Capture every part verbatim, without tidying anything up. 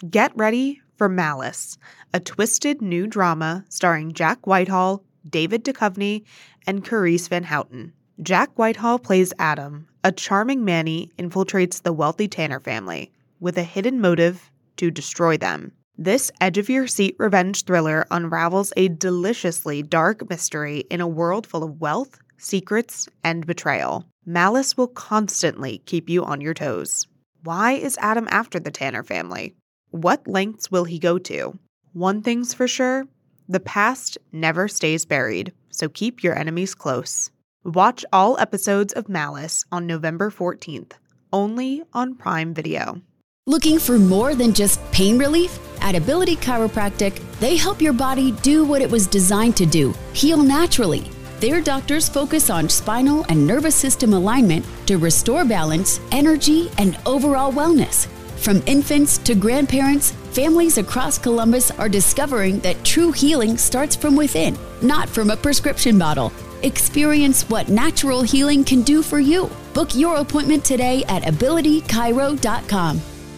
Get ready for Malice, a twisted new drama starring Jack Whitehall, David Duchovny, and Carice Van Houten. Jack Whitehall plays Adam, a charming Manny infiltrates the wealthy Tanner family with a hidden motive to destroy them. This edge-of-your-seat revenge thriller unravels a deliciously dark mystery in a world full of wealth, secrets, and betrayal. Malice will constantly keep you on your toes. Why is Adam after the Tanner family? What lengths will he go to? One thing's for sure, the past never stays buried, so keep your enemies close. Watch all episodes of Malice on November fourteenth, only on Prime Video. Looking for more than just pain relief? At Ability Chiropractic, they help your body do what it was designed to do, heal naturally. Their doctors focus on spinal and nervous system alignment to restore balance, energy, and overall wellness. From infants to grandparents, families across Columbus are discovering that true healing starts from within, not from a prescription bottle. Experience what natural healing can do for you. Book your appointment today at ability chiro dot com.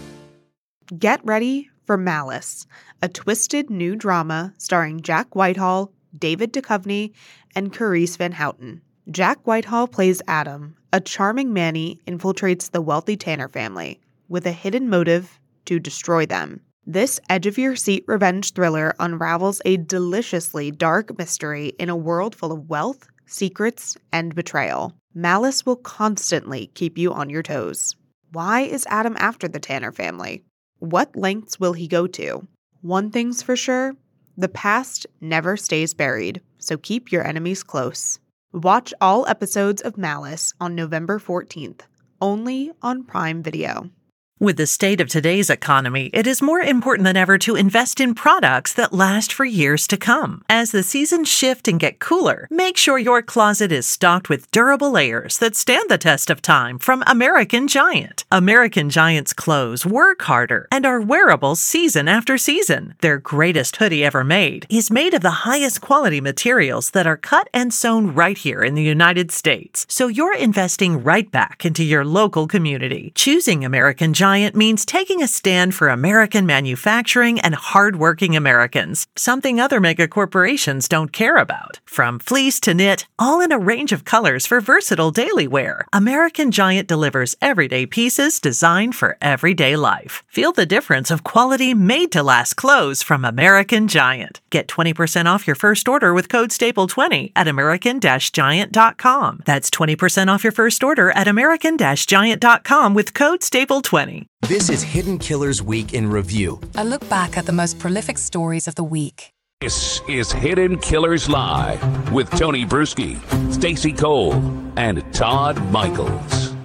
Get ready for Malice, a twisted new drama starring Jack Whitehall, David Duchovny, and Carice Van Houten. Jack Whitehall plays Adam, a charming Manny infiltrates the wealthy Tanner family with a hidden motive to destroy them. This edge-of-your-seat revenge thriller unravels a deliciously dark mystery in a world full of wealth, secrets, and betrayal. Malice will constantly keep you on your toes. Why is Adam after the Tanner family? What lengths will he go to? One thing's for sure, the past never stays buried, so keep your enemies close. Watch all episodes of Malice on November fourteenth, only on Prime Video. With the state of today's economy, it is more important than ever to invest in products that last for years to come. As the seasons shift and get cooler, make sure your closet is stocked with durable layers that stand the test of time from American Giant. American Giant's clothes work harder and are wearable season after season. Their greatest hoodie ever made is made of the highest quality materials that are cut and sewn right here in the United States. So you're investing right back into your local community. Choosing American Giant Giant means taking a stand for American manufacturing and hardworking Americans, something other mega corporations don't care about. From fleece to knit, all in a range of colors for versatile daily wear, American Giant delivers everyday pieces designed for everyday life. Feel the difference of quality made-to-last clothes from American Giant. Get twenty percent off your first order with code staple twenty at american giant dot com. That's twenty percent off your first order at american giant dot com with code staple twenty. This is Hidden Killers Week in Review. A look back at the most prolific stories of the week. This is Hidden Killers Live with Tony Bruschi, Stacey Cole, and Todd Michaels.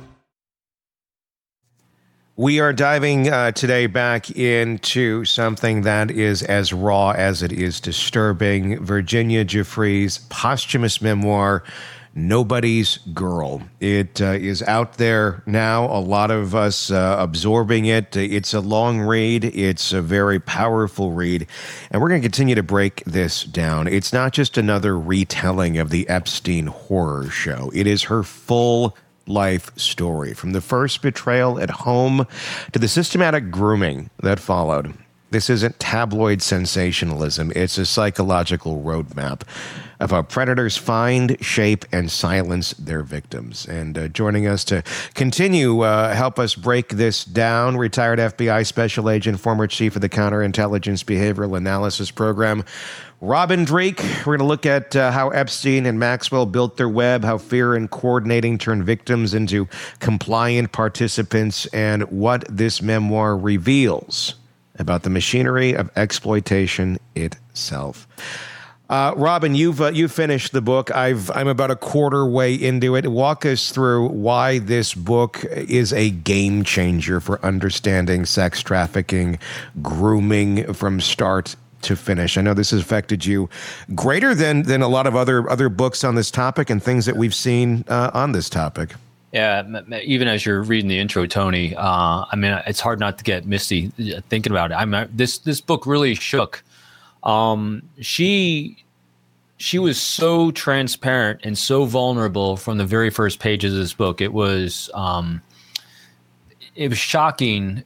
We are diving uh, today back into something that is as raw as it is disturbing. Virginia Giuffre's posthumous memoir, Nobody's Girl. It uh, is out there now. A lot of us uh, absorbing it. It's a long read. It's a very powerful read. And we're going to continue to break this down. It's not just another retelling of the Epstein horror show. It is her full life story, from the first betrayal at home to the systematic grooming that followed. This isn't tabloid sensationalism. It's a psychological roadmap of how predators find, shape, and silence their victims. And uh, joining us to continue, uh, help us break this down, retired F B I Special Agent, former Chief of the Counterintelligence Behavioral Analysis Program, Robin Dreeke. We're going to look at uh, how Epstein and Maxwell built their web, how fear and coordinating turned victims into compliant participants, and what this memoir reveals about the machinery of exploitation itself. Uh, Robin, you've uh, you've finished the book. I've I'm about a quarter way into it. Walk us through why this book is a game changer for understanding sex trafficking, grooming from start to finish. I know this has affected you greater than than a lot of other other books on this topic and things that we've seen uh, on this topic. Yeah, even as you're reading the intro, Tony, uh, I mean, it's hard not to get misty thinking about it. I'm this this book really shook. Um, she she was so transparent and so vulnerable from the very first pages of this book. It was um, it was shocking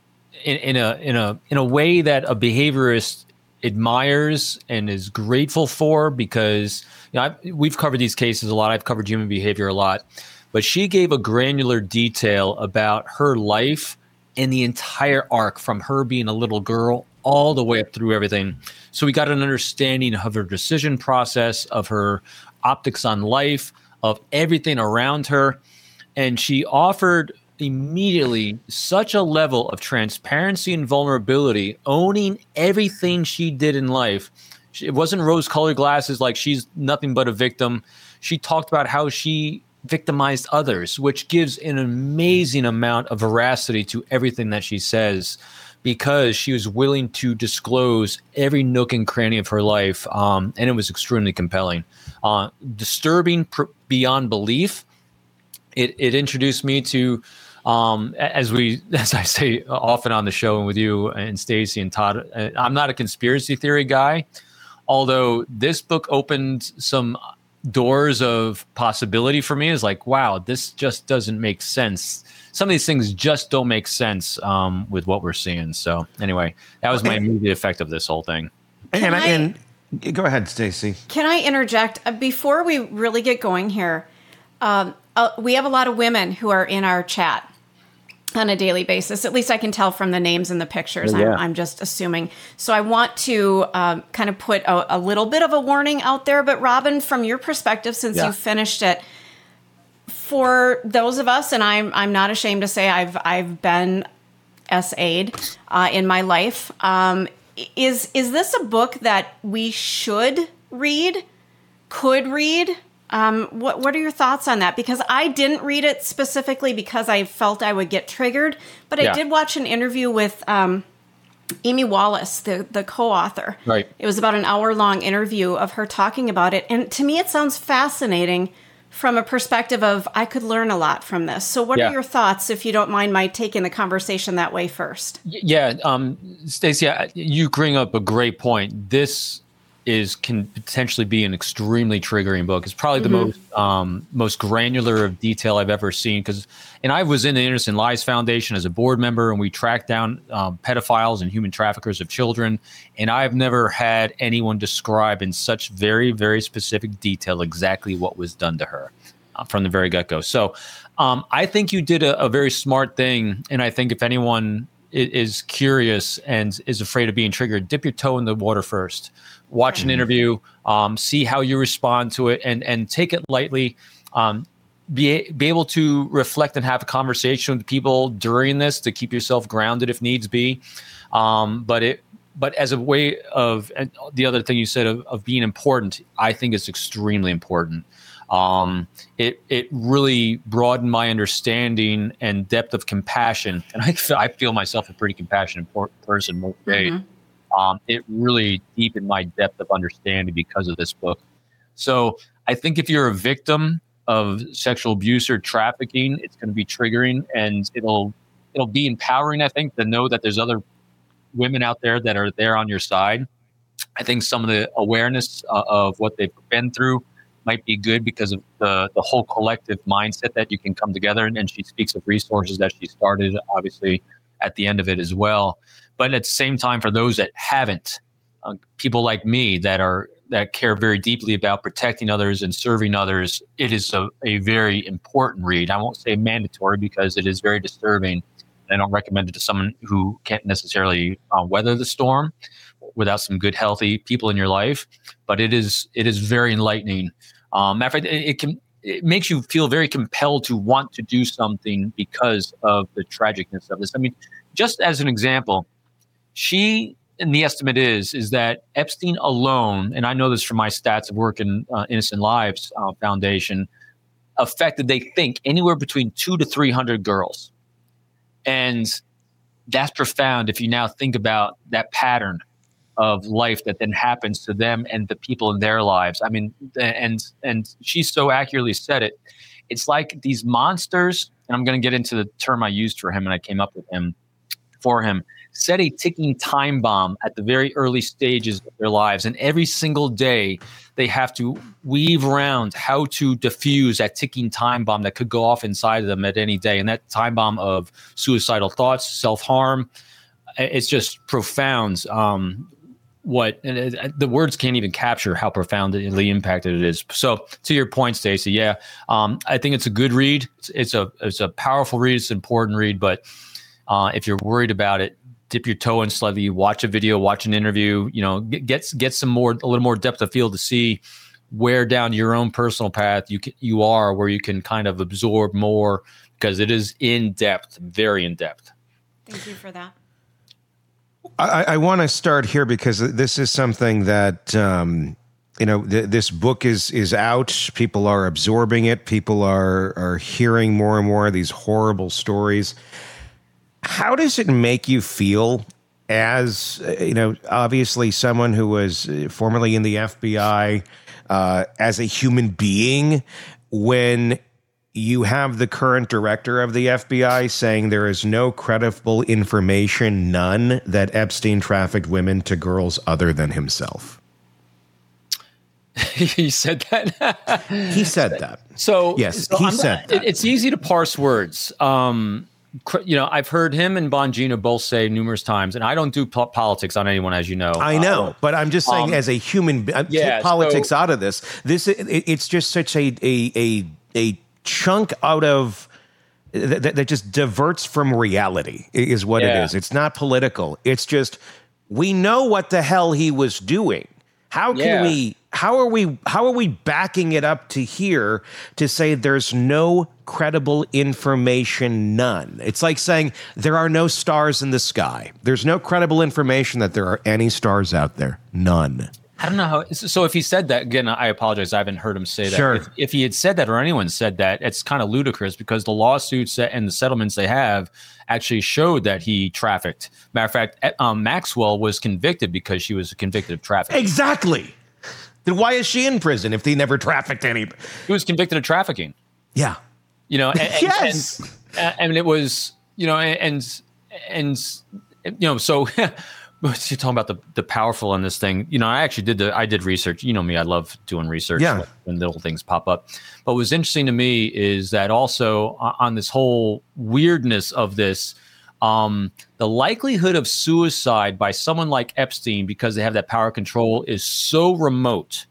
in, in a in a in a way that a behaviorist admires and is grateful for, because you know, I've, we've covered these cases a lot. I've covered human behavior a lot, but she gave a granular detail about her life and the entire arc from her being a little girl all the way up through everything. So we got an understanding of her decision process, of her optics on life, of everything around her. And she offered immediately such a level of transparency and vulnerability, owning everything she did in life. It wasn't rose-colored glasses like she's nothing but a victim. She talked about how she victimized others, which gives an amazing amount of veracity to everything that she says, because she was willing to disclose every nook and cranny of her life, um, and it was extremely compelling. Uh, disturbing pr- beyond belief. It, it introduced me to, um, as we, as I say often on the show and with you and Stacey and Todd, I'm not a conspiracy theory guy, although this book opened some doors of possibility for me. Is like, wow, this just doesn't make sense. Some of these things just don't make sense um, with what we're seeing. So anyway, that was my immediate effect of this whole thing. And, I, and go ahead, Stacey. Can I interject uh, before we really get going here? Um, uh, we have a lot of women who are in our chat on a daily basis. At least I can tell from the names and the pictures. Yeah. I'm, I'm just assuming. So I want to um, kind of put a, a little bit of a warning out there. But Robin, from your perspective, since Yeah. you finished it, for those of us, and I'm I'm not ashamed to say I've I've been S A'd uh, in my life. Um, is is this a book that we should read? Could read? Um, what what are your thoughts on that? Because I didn't read it specifically because I felt I would get triggered, but I Yeah. did watch an interview with um, Amy Wallace, the the co-author. Right. It was about an hour long interview of her talking about it, and to me, it sounds fascinating from a perspective of I could learn a lot from this. So, what Yeah. are your thoughts, if you don't mind my taking the conversation that way first? Yeah, um, Stacey, you bring up a great point. This is can potentially be an extremely triggering book. It's probably the Mm-hmm. most um, most granular of detail I've ever seen. Because, and I was in the Innocent Lives Foundation as a board member, and we tracked down um, pedophiles and human traffickers of children. And I've never had anyone describe in such very, very specific detail exactly what was done to her uh, from the very get-go. So, um, I think you did a, a very smart thing, and I think if anyone is curious and is afraid of being triggered, dip your toe in the water first. Watch an interview, um, see how you respond to it, and and take it lightly. Um, be be able to reflect and have a conversation with people during this to keep yourself grounded if needs be. Um, but it but as a way of, and the other thing you said of, of being important, I think it's extremely important. Um, it it really broadened my understanding and depth of compassion, and I feel, I feel myself a pretty compassionate person most days. Mm-hmm. Um, it really deepened my depth of understanding because of this book. So I think if you're a victim of sexual abuse or trafficking, it's going to be triggering, and it'll it'll be empowering, I think, to know that there's other women out there that are there on your side. I think some of the awareness uh, of what they've been through might be good because of the, the whole collective mindset that you can come together. And, and she speaks of resources that she started, obviously, at the end of it as well. But at the same time, for those that haven't, uh, people like me that are that care very deeply about protecting others and serving others, it is a, a very important read. I won't say mandatory because it is very disturbing. I don't recommend it to someone who can't necessarily uh, weather the storm without some good, healthy people in your life. But it is it is very enlightening. Um, matter of fact, it, it can it makes you feel very compelled to want to do something because of the tragicness of this. I mean, just as an example, she, and the estimate is, is that Epstein alone, and I know this from my stats of work in uh, Innocent Lives uh, Foundation, affected, they think, anywhere between two to three hundred girls. And that's profound if you now think about that pattern of life that then happens to them and the people in their lives. I mean, and and she so accurately said it. It's like these monsters, and I'm going to get into the term I used for him, and I came up with him for him, set a ticking time bomb at the very early stages of their lives. And every single day, they have to weave around how to defuse that ticking time bomb that could go off inside of them at any day. And that time bomb of suicidal thoughts, self-harm, it's just profound. Um, what and it, the words can't even capture how profoundly impacted it is. So to your point, Stacey, yeah, um, I think it's a good read. It's, it's a it's a powerful read. It's an important read. But uh, if you're worried about it, dip your toe in slightly. Watch a video, watch an interview. You know, get get, get some more a little more depth of field to see where down your own personal path you can, you are, where you can kind of absorb more, because it is in depth, very in depth. Thank you for that. I, I want to start here because this is something that, um, you know, th- this book is is out. People are absorbing it. People are are hearing more and more of these horrible stories. How does it make you feel as, you know, obviously someone who was formerly in the F B I, uh, as a human being, when you have the current director of the F B I saying there is no credible information, none, that Epstein trafficked women to girls other than himself? He said that? He said that. So, yes, so he I'm said not, that. It's easy to parse words. Um, you know, I've heard him and Bongino both say numerous times, and I don't do po- politics on anyone, as you know. I know, uh, but I'm just saying, um, as a human, yeah, take politics so, out of this. This it, it's just such a a a, a chunk out of that, that just diverts from reality is what yeah. it is. It's not political. It's just, we know what the hell he was doing. How can yeah. we, how are we, how are we backing it up to here to say there's no credible information, none? It's like saying there are no stars in the sky. There's no credible information that there are any stars out there. None. I don't know how. So if he said that, again, I apologize. I haven't heard him say that. Sure. If, if he had said that, or anyone said that, it's kind of ludicrous, because the lawsuits and the settlements they have actually showed that he trafficked. Matter of fact, um, Maxwell was convicted because she was convicted of trafficking. Exactly. Then why is she in prison if they never trafficked anybody? He was convicted of trafficking. Yeah. You know. And, yes. And, and, and it was, you know, and and you know, so. You're talking about the, the powerful in this thing. You know, I actually did the I did research. You know me, I love doing research yeah. when little things pop up. But what's interesting to me is that also on this whole weirdness of this, um, the likelihood of suicide by someone like Epstein, because they have that power control, is so remote.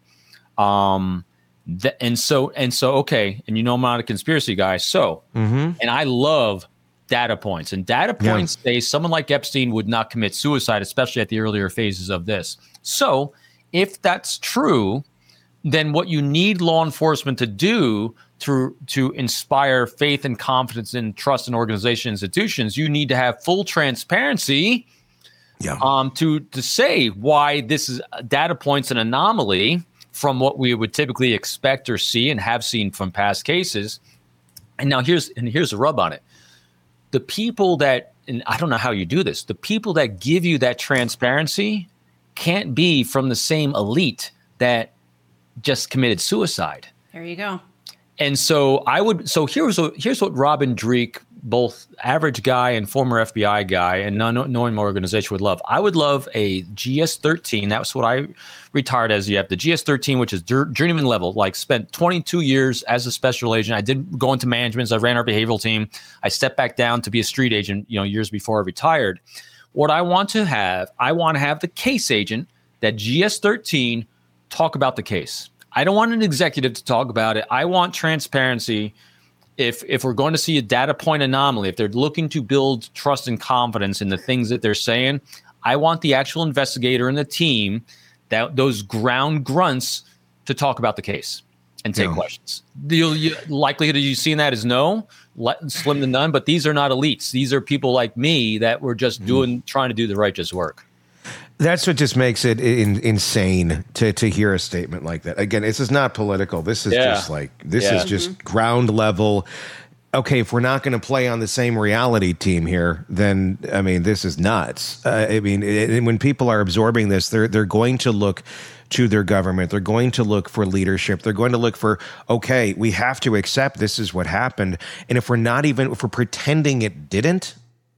Um, that, and so and so okay, and you know I'm not a conspiracy guy, so mm-hmm. and I love data points, and data points yeah. say someone like Epstein would not commit suicide, especially at the earlier phases of this. So if that's true, then what you need law enforcement to do to, to inspire faith and confidence and trust in organization institutions, you need to have full transparency yeah. um, to, to say why this is data points an anomaly from what we would typically expect or see and have seen from past cases. And now here's and here's the rub on it. The people that, and I don't know how you do this, the people that give you that transparency can't be from the same elite that just committed suicide. There you go. And so I would, so here's what, here's what Robin Dreeke, both average guy and former F B I guy and knowing my organization, would love. I would love a G S thirteen. That's what I retired as yet. The G S thirteen, which is journeyman level, like spent twenty-two years as a special agent. I did go into management. So I ran our behavioral team. I stepped back down to be a street agent, you know, years before I retired. What I want to have, I want to have the case agent, that G S thirteen, talk about the case. I don't want an executive to talk about it. I want transparency. If if we're going to see a data point anomaly, if they're looking to build trust and confidence in the things that they're saying, I want the actual investigator and the team, that those ground grunts, to talk about the case and take yeah. questions. The you, likelihood of you seeing that is no, let, slim to none. But these are not elites. These are people like me that were just doing, mm. trying to do the righteous work. That's what just makes it in, insane to to hear a statement like that. Again, this is not political. This is yeah. just like, this yeah. is just mm-hmm. ground level. Okay, if we're not going to play on the same reality team here, then, I mean, this is nuts. Uh, I mean, it, when people are absorbing this, they're they're going to look to their government. They're going to look for leadership. They're going to look for, okay, we have to accept this is what happened. And if we're not even, if we're pretending it didn't,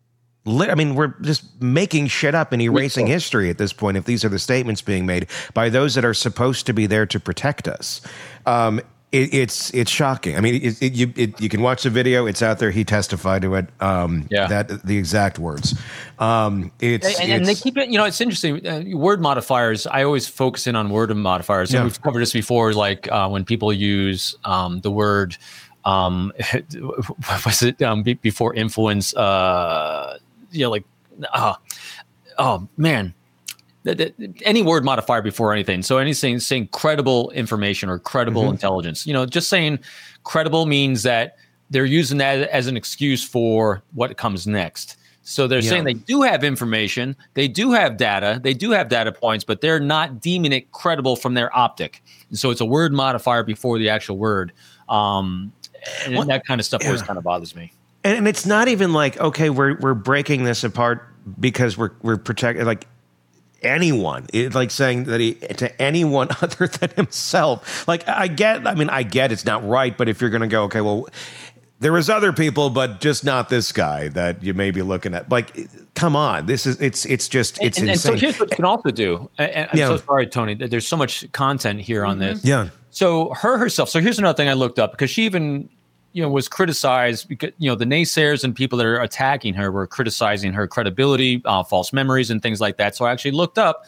I mean, we're just making shit up and erasing history at this point, if these are the statements being made by those that are supposed to be there to protect us. Um, It, it's it's shocking. I mean, it, it, you it, you can watch the video. It's out there. He testified to it. Um, yeah, that the exact words. Um, it's and, and it's, they keep it. You know, it's interesting. Uh, word modifiers. I always focus in on word modifiers. And yeah. we've covered this before. Like uh, when people use um, the word, um, was it um, be, before influence? Uh, you know, like, uh, oh man. Any word modifier before anything. So anything saying credible information or credible mm-hmm. intelligence, you know, just saying credible means that they're using that as an excuse for what comes next. So they're yeah. saying they do have information, they do have data, they do have data points, but they're not deeming it credible from their optic. And so it's a word modifier before the actual word. Um, and well, that kind of stuff yeah. always kind of bothers me. And, and it's not even like, okay, we're we're breaking this apart because we're we're protecting, like, anyone, it, like saying that he to anyone other than himself. Like, I get, I mean, I get it's not right, but if you're going to go, okay, well, there is other people, but just not this guy that you may be looking at. Like, come on, this is it's it's just it's and, insane. And so here's what you can also do. And I'm yeah. so sorry, Tony. There's so much content here on this. Yeah. So her herself. So here's another thing I looked up because she even, you know, was criticized because, you know, the naysayers and people that are attacking her were criticizing her credibility, uh, false memories, and things like that. So I actually looked up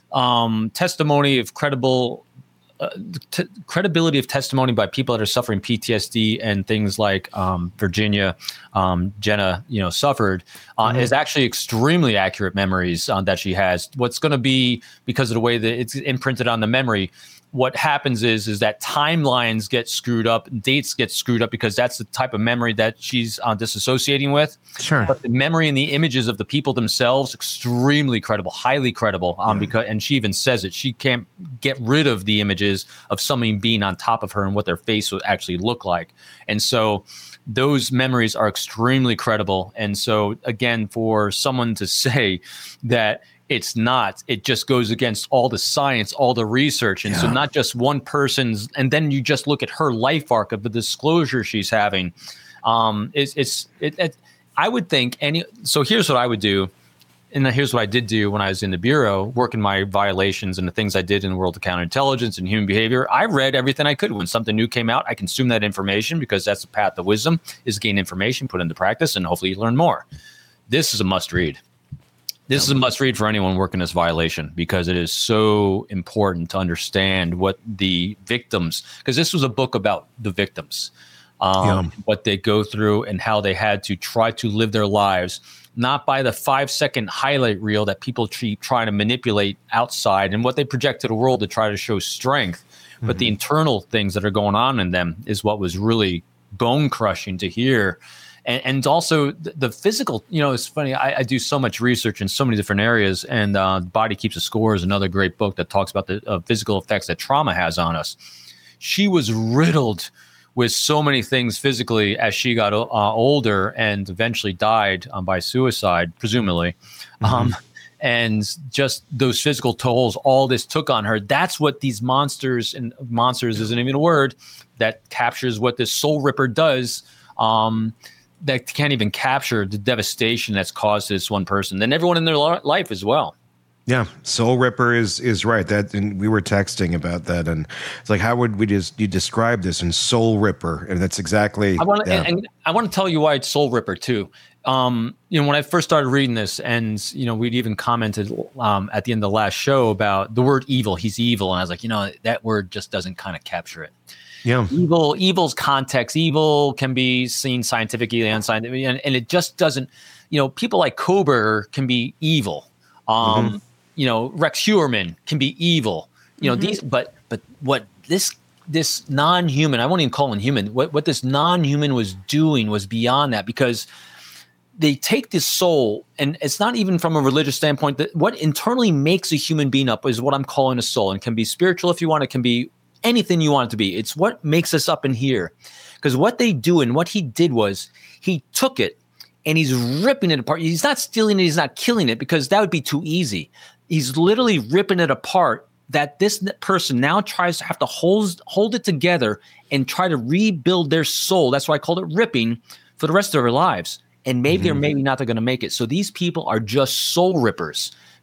um, testimony of credible uh, t- credibility of testimony by people that are suffering P T S D and things like um, Virginia, um, Jenna, you know, suffered uh, mm-hmm. is actually extremely accurate memories uh, that she has. What's going to be, because of the way that it's imprinted on the memory, what happens is is that timelines get screwed up, dates get screwed up because that's the type of memory that she's uh, disassociating with. Sure. But the memory and the images of the people themselves, extremely credible, highly credible. Um, yeah. because and she even says it. She can't get rid of the images of somebody being on top of her and what their face would actually look like. And so those memories are extremely credible. And so again, for someone to say that it's not, it just goes against all the science, all the research. And yeah. so not just one person's, and then you just look at her life arc of the disclosure she's having. Um, it's, it's, it, it, I would think any, so here's what I would do. And here's what I did do when I was in the Bureau, working my violations and the things I did in the world of counterintelligence and human behavior. I read everything I could. When something new came out, I consumed that information because that's the path of wisdom, is gain information, put into practice, and hopefully you learn more. This is a must read. This is a must read for anyone working this violation because it is so important to understand what the victims, because this was a book about the victims, um, yeah. what they go through and how they had to try to live their lives, not by the five second highlight reel that people keep trying to manipulate outside and what they project to the world to try to show strength. Mm-hmm. But the internal things that are going on in them is what was really bone crushing to hear. And, and also the, the physical, you know, it's funny. I, I do so much research in so many different areas, and uh, Body Keeps a Score is another great book that talks about the uh, physical effects that trauma has on us. She was riddled with so many things physically as she got uh, older and eventually died um, by suicide, presumably. Mm-hmm. Um, and just those physical tolls, all this took on her. That's what these monsters, and monsters isn't even a word, that captures what this soul ripper does. Um, that can't even capture the devastation that's caused to this one person, then everyone in their life as well. Yeah, Soul Ripper is is right. That, and we were texting about that, and it's like, how would we just you describe this in Soul Ripper? And that's exactly. I want to, yeah. and, and I want to tell you why it's Soul Ripper too. Um, you know, when I first started reading this, and you know, we'd even commented um, at the end of the last show about the word evil. He's evil, and I was like, you know, that word just doesn't kind of capture it. Yeah, evil, evil's context. Evil can be seen scientifically and scientifically, and, and it just doesn't. You know, people like Kober can be evil. Um, mm-hmm. You know, Rex Heuermann can be evil. You know, mm-hmm. these, but but what this this non-human, I won't even call him human. What what this non-human was doing was beyond that, because they take this soul, and it's not even from a religious standpoint. That what internally makes a human being up is what I'm calling a soul, and can be spiritual if you want. It can be anything you want it to be. It's what makes us up in here. Because what they do and what he did was he took it and he's ripping it apart. He's not stealing it. He's not killing it, because that would be too easy. He's literally ripping it apart, that this person now tries to have to hold, hold it together and try to rebuild their soul. That's why I called it ripping, for the rest of their lives. And maybe mm-hmm. or maybe not they're going to make it. So these people are just soul rippers,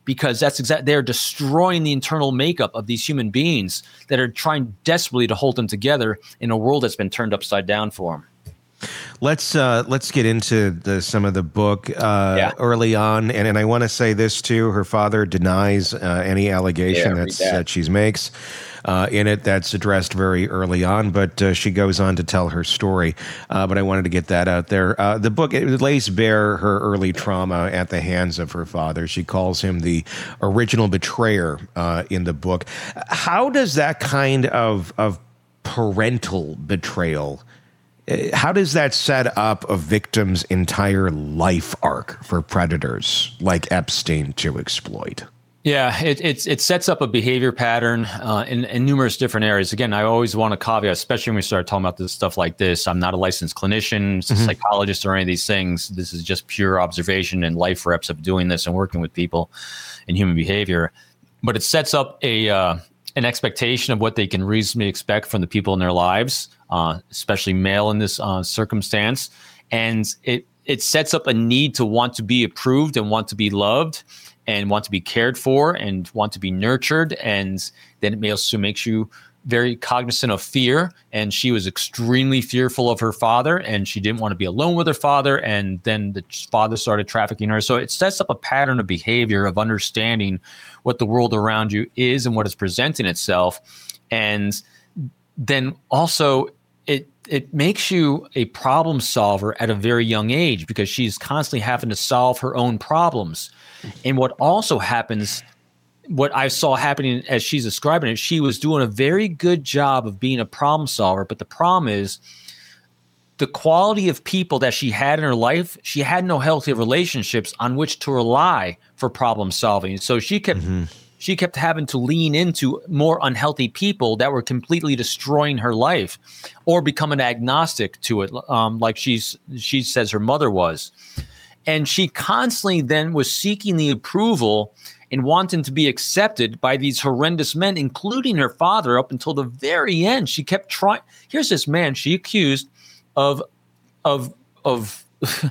because that's exactly, they're destroying the internal makeup of these human beings that are trying desperately to hold them together in a world that's been turned upside down for them. Let's uh, let's get into the, some of the book uh, Yeah. early on, and, and I want to say this too: her father denies uh, any allegation Yeah, that's, read that. that she makes uh, in it. That's addressed very early on, but uh, she goes on to tell her story. Uh, but I wanted to get that out there. Uh, the book it lays bare her early trauma at the hands of her father. She calls him the original betrayer uh, in the book. How does that kind of of parental betrayal? How does that set up a victim's entire life arc for predators like Epstein to exploit? Yeah, it it's, it sets up a behavior pattern uh, in, in numerous different areas. Again, I always want to caveat, especially when we start talking about this stuff like this. I'm not a licensed clinician, mm-hmm. psychologist, or any of these things. This is just pure observation and life reps of doing this and working with people in human behavior. But it sets up a uh, an expectation of what they can reasonably expect from the people in their lives, uh, especially male in this uh, circumstance. And it it sets up a need to want to be approved and want to be loved and want to be cared for and want to be nurtured. And then it may also makes you very cognizant of fear. And she was extremely fearful of her father, and she didn't want to be alone with her father. And then the father started trafficking her. So it sets up a pattern of behavior of understanding what the world around you is and what is presenting itself. And then also it it makes you a problem solver at a very young age, because she's constantly having to solve her own problems. And what also happens, what I saw happening as she's describing it, she was doing a very good job of being a problem solver. But the problem is the quality of people that she had in her life, she had no healthy relationships on which to rely for problem solving. So she kept mm-hmm. she kept having to lean into more unhealthy people that were completely destroying her life, or becoming agnostic to it, um, like she's she says her mother was. And she constantly then was seeking the approval and wanting to be accepted by these horrendous men, including her father, up until the very end. She kept trying. Here's this man she accused of of of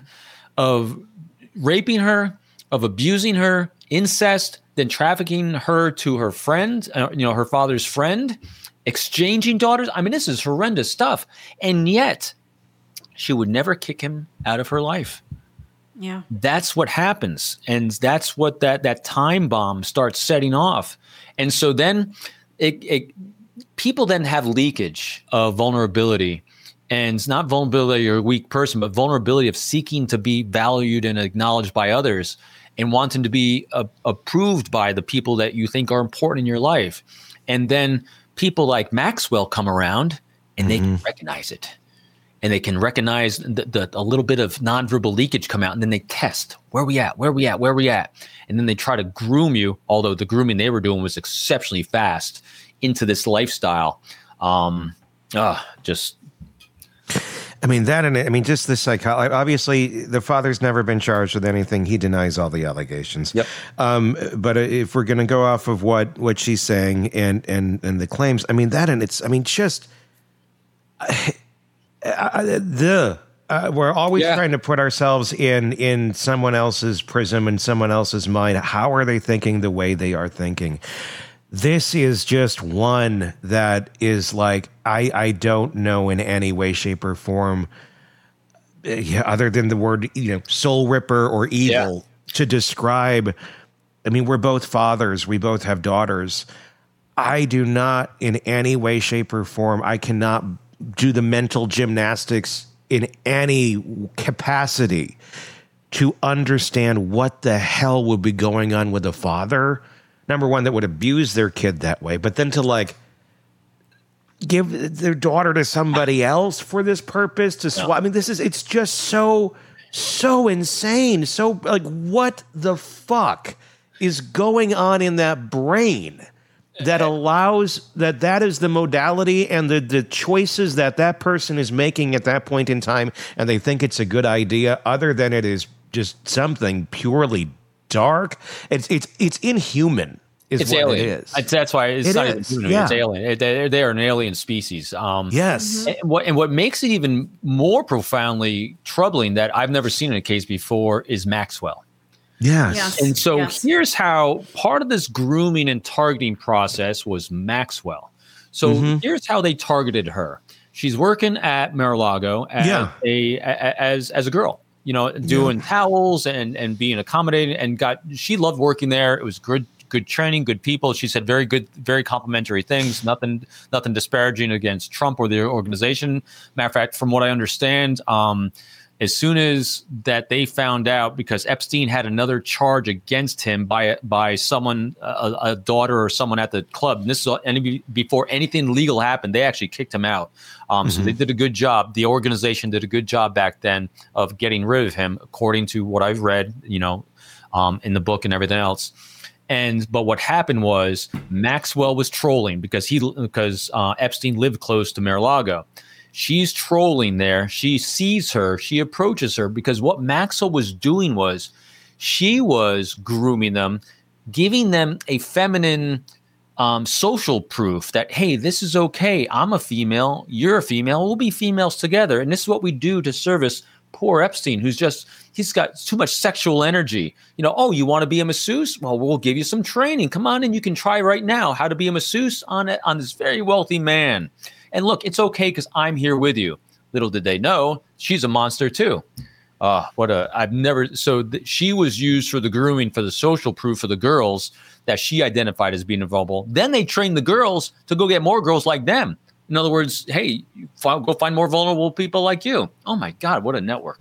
of raping her, of abusing her, incest, then trafficking her to her friend, uh, you know, her father's friend, exchanging daughters. I mean, this is horrendous stuff. And yet she would never kick him out of her life. Yeah. That's what happens. And that's what that that time bomb starts setting off. And so then it, it people then have leakage of vulnerability. And it's not vulnerability you're a weak person, but vulnerability of seeking to be valued and acknowledged by others, and wanting to be uh, approved by the people that you think are important in your life. And then people like Maxwell come around, and mm-hmm. they can recognize it. And they can recognize the, the, a little bit of nonverbal leakage come out, and then they test, where we at, where we at, where we at? And then they try to groom you, although the grooming they were doing was exceptionally fast, into this lifestyle. Um, uh, just... I mean, that, and I mean, just the psychology. Obviously, the father's never been charged with anything. He denies all the allegations. Yep. Um, but if we're going to go off of what, what she's saying and, and, and the claims, I mean, that, and it's, I mean, just... I, Uh, the uh, we're always yeah. trying to put ourselves in in someone else's prism and someone else's mind. How are they thinking the way they are thinking? This is just one that is like, I, I don't know in any way, shape, or form, uh, yeah, other than the word, you know, soul ripper or evil yeah. to describe. I mean, we're both fathers. We both have daughters. I do not in any way, shape, or form, I cannot do the mental gymnastics in any capacity to understand what the hell would be going on with a father, number one, that would abuse their kid that way, but then to like give their daughter to somebody else for this purpose to swap. No. I mean, this is, it's just so, so insane. So like, what the fuck is going on in that brain that allows that that is the modality and the, the choices that that person is making at that point in time, and they think it's a good idea, other than it is just something purely dark. It's it's it's inhuman. Is it's what alien. It is. It's, that's why it's it not is. even Yeah. It's alien. They're, they're an alien species. Um, yes. And what, and what makes it even more profoundly troubling that I've never seen in a case before is Maxwell. Yes. Yes. And so Yes. here's how part of this grooming and targeting process was Maxwell. So Mm-hmm. here's how they targeted her. She's working at Mar-a-Lago as Yeah. a, a as as a girl, you know, doing towels and and being accommodating, and got she loved working there. It was good good training, good people. She said very good, very complimentary things. Nothing nothing disparaging against Trump or the organization. Matter of fact, from what I understand, um, as soon as that they found out, because Epstein had another charge against him by by someone, a, a daughter or someone at the club. And this is any, before anything legal happened. They actually kicked him out. Um, Mm-hmm. So they did a good job. The organization did a good job back then of getting rid of him, according to what I've read, you know, um, in the book and everything else. And but what happened was Maxwell was trolling because he because uh, Epstein lived close to Mar-a-Lago. She's trolling there. She sees her. She approaches her because what Maxwell was doing was she was grooming them, giving them a feminine um, social proof that, hey, this is okay. I'm a female. You're a female. We'll be females together. And this is what we do to service poor Epstein, who's just, he's got too much sexual energy. You know, oh, you want to be a masseuse? Well, we'll give you some training. Come on and you can try right now how to be a masseuse on, a, on this very wealthy man. And look, it's okay because I'm here with you. Little did they know, she's a monster too. Uh, what a, I've never, so th- she was used for the grooming, for the social proof for the girls that she identified as being vulnerable. Then they trained the girls to go get more girls like them. In other words, hey, f- go find more vulnerable people like you. Oh my God, what a network.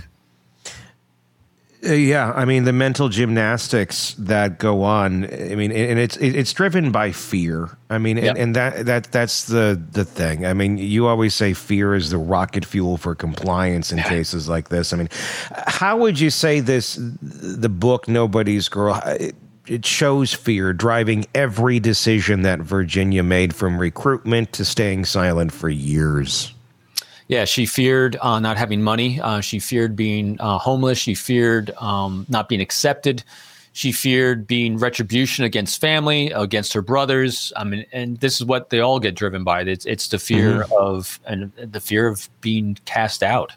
Uh, yeah, I mean the mental gymnastics that go on. I mean, and it's it's driven by fear. I mean, Yep. and, and that that that's the the thing. I mean, you always say fear is the rocket fuel for compliance in cases like this. I mean, how would you say this? The book Nobody's Girl. It, it shows fear driving every decision that Virginia made, from recruitment to staying silent for years. Yeah, she feared uh, not having money. Uh, she feared being uh, homeless. She feared um, not being accepted. She feared being retribution against family, against her brothers. I mean, and this is what they all get driven by. It's it's the fear Mm-hmm. of and the fear of being cast out.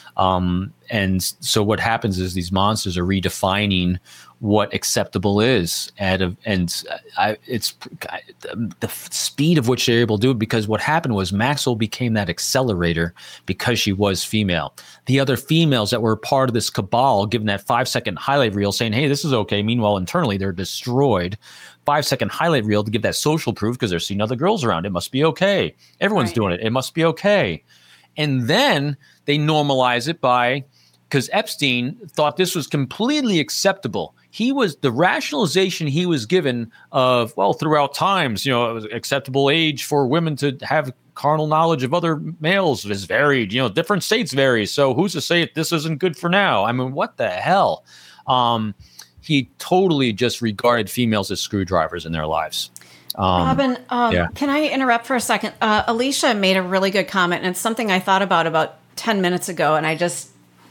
Um, and so what happens is these monsters are redefining what acceptable is, and and I, it's I, the, the speed of which they're able to do it. Because what happened was Maxwell became that accelerator because she was female. The other females that were part of this cabal, given that five second highlight reel, saying, "Hey, this is okay." Meanwhile, internally they're destroyed. Five second highlight reel to give that social proof because they're seeing other girls around. It must be okay. Everyone's Right. doing it. It must be okay. And then they normalize it by, because Epstein thought this was completely acceptable. He was, the rationalization he was given of, well, throughout times, you know, it was acceptable age for women to have carnal knowledge of other males is varied. You know, different states vary. So who's to say this isn't good for now? I mean, what the hell? Um, he totally just regarded females as screwdrivers in their lives. Um, Robin, um, yeah. can I interrupt for a second? Uh, Alicia made a really good comment, and it's something I thought about about ten minutes ago, and I just,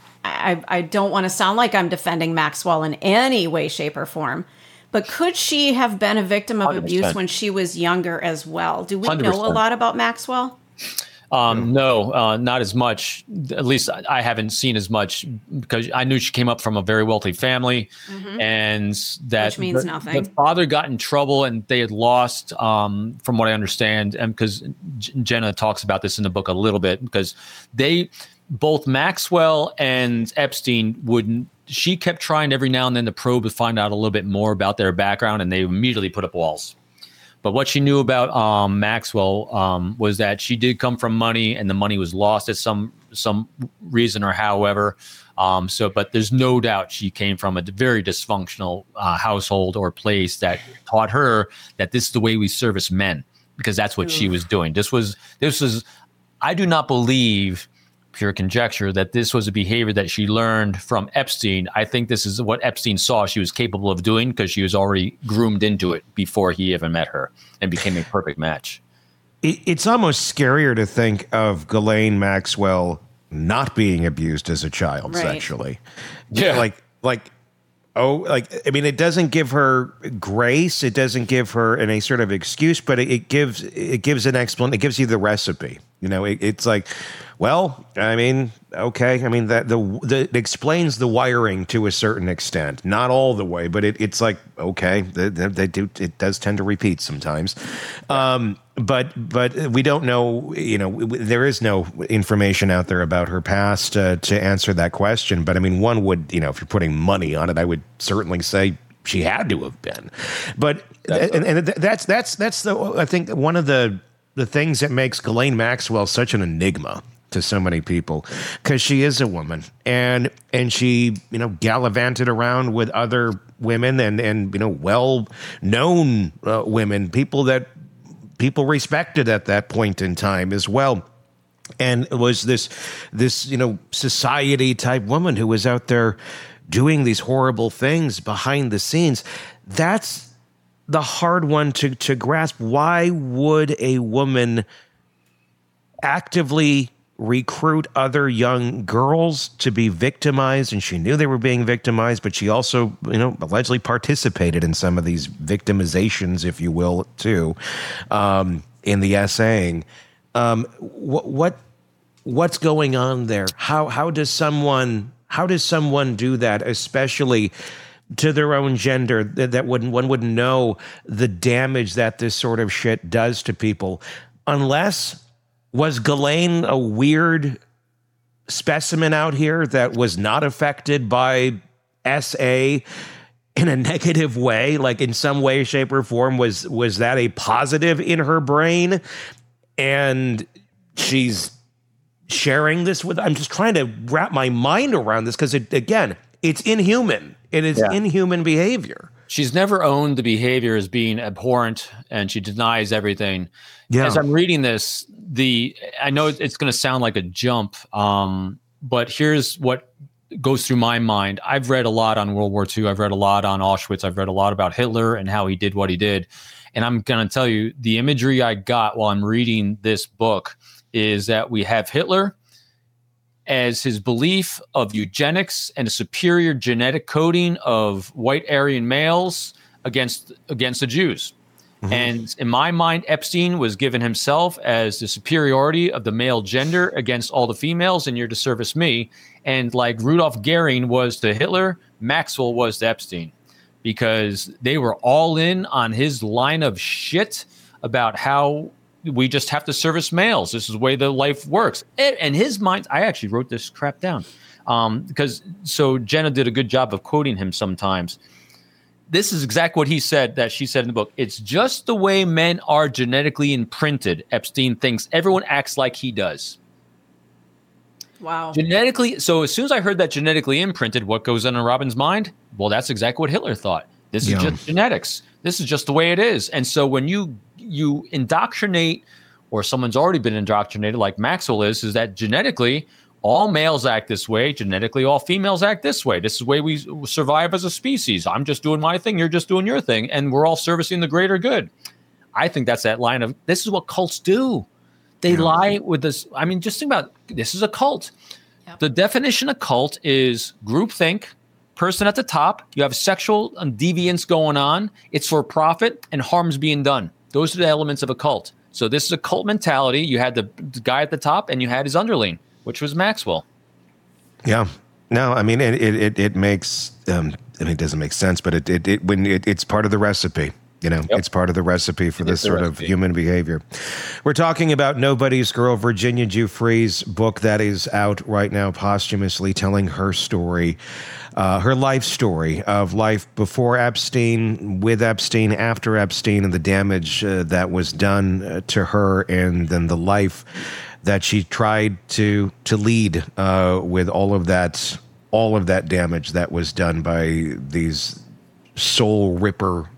I, I don't want to sound like I'm defending Maxwell in any way, shape, or form, but could she have been a victim of one hundred percent. abuse when she was younger as well? Do we one hundred know a percent. lot about Maxwell? Um, no, uh, not as much. At least I I haven't seen as much, because I knew she came up from a very wealthy family, and that Which means the, nothing. the father got in trouble, and they had lost, um, from what I understand, and because Jenna talks about this in the book a little bit, because they, both Maxwell and Epstein wouldn't. She kept trying every now and then to probe to find out a little bit more about their background, and they immediately put up walls. But what she knew about um, Maxwell um, was that she did come from money, and the money was lost at some some reason or however. Um, so, but there's no doubt she came from a very dysfunctional uh, household or place that taught her that this is the way we service men, because that's what she was doing. This was this was. I do not believe, pure conjecture, that this was a behavior that she learned from Epstein. I think this is what Epstein saw she was capable of doing, because she was already groomed into it before he even met her and became a perfect match. It, it's almost scarier to think of Ghislaine Maxwell not being abused as a child Right. sexually. Yeah. Like, like, oh, like, I mean, it doesn't give her grace. It doesn't give her any sort of excuse, but it, it gives, it gives an explanation. It gives you the recipe. You know, it, it's like, well, I mean, okay. I mean, that the, the it explains the wiring to a certain extent, not all the way, but it, it's like, okay, they, they do. It does tend to repeat sometimes, um, but but we don't know. You know, there is no information out there about her past uh, to answer that question. But I mean, one would, you know, if you're putting money on it, I would certainly say she had to have been. But that's and, and that's that's that's the I think one of the the things that makes Ghislaine Maxwell such an enigma to so many people, because she is a woman, and and she, you know, gallivanted around with other women and and you know, well known uh, women, people that people respected at that point in time as well, and it was this this you know, society type woman who was out there doing these horrible things behind the scenes. That's the hard one to to grasp. Why would a woman actively recruit other young girls to be victimized? And she knew they were being victimized, but she also, you know, allegedly participated in some of these victimizations, if you will, too, um, in the essaying. Um, what, what, what's going on there? How, how does someone, how does someone do that, especially to their own gender, that, that wouldn't, one wouldn't know the damage that this sort of shit does to people, unless... Was Ghislaine a weird specimen out here that was not affected by S A in a negative way? Like in some way, shape, or form, was was that a positive in her brain? And she's sharing this with... I'm just trying to wrap my mind around this, because, it, again, it's inhuman. It is yeah. inhuman behavior. She's never owned the behavior as being abhorrent, and she denies everything. Yeah. As I'm reading this, the I know it's going to sound like a jump, um, but here's what goes through my mind. I've read a lot on World War Two. I've read a lot on Auschwitz. I've read a lot about Hitler and how he did what he did. And I'm going to tell you, the imagery I got while I'm reading this book is that we have Hitler as his belief of eugenics and a superior genetic coding of white Aryan males against against the Jews. Mm-hmm. And in my mind, Epstein was given himself as the superiority of the male gender against all the females, and you're to service me. And like Rudolf Goering was to Hitler, Maxwell was to Epstein, because they were all in on his line of shit about how we just have to service males. This is the way the life works. And his mind, I actually wrote this crap down um, because so Jenna did a good job of quoting him sometimes. This is exactly what he said, that she said in the book. It's just the way men are genetically imprinted. Epstein thinks everyone acts like he does. Wow. Genetically. So as soon as I heard that genetically imprinted, what goes on in Robin's mind? Well, that's exactly what Hitler thought. This yeah. is just genetics. This is just the way it is. And so when you you indoctrinate, or someone's already been indoctrinated like Maxwell is, is that genetically all males act this way. Genetically, all females act this way. This is the way we survive as a species. I'm just doing my thing. You're just doing your thing. And we're all servicing the greater good. I think that's that line of, this is what cults do. They yeah. lie with this. I mean, just think about, this is a cult. Yep. The definition of cult is groupthink, person at the top. You have sexual deviance going on. It's for profit and harm's being done. Those are the elements of a cult. So this is a cult mentality. You had the, the guy at the top and you had his underling, which was Maxwell. Yeah. No, I mean, it it, it makes, um, I mean, it doesn't make sense, but it, it, it when it, it's part of the recipe. You know, yep. It's part of the recipe for this sort recipe. of human behavior. We're talking about Nobody's Girl, Virginia Giuffre's book that is out right now posthumously, telling her story, uh, her life story of life before Epstein, with Epstein, after Epstein, and the damage uh, that was done uh, to her, and then the life that she tried to to lead uh, with all of that, all of that damage that was done by these soul ripper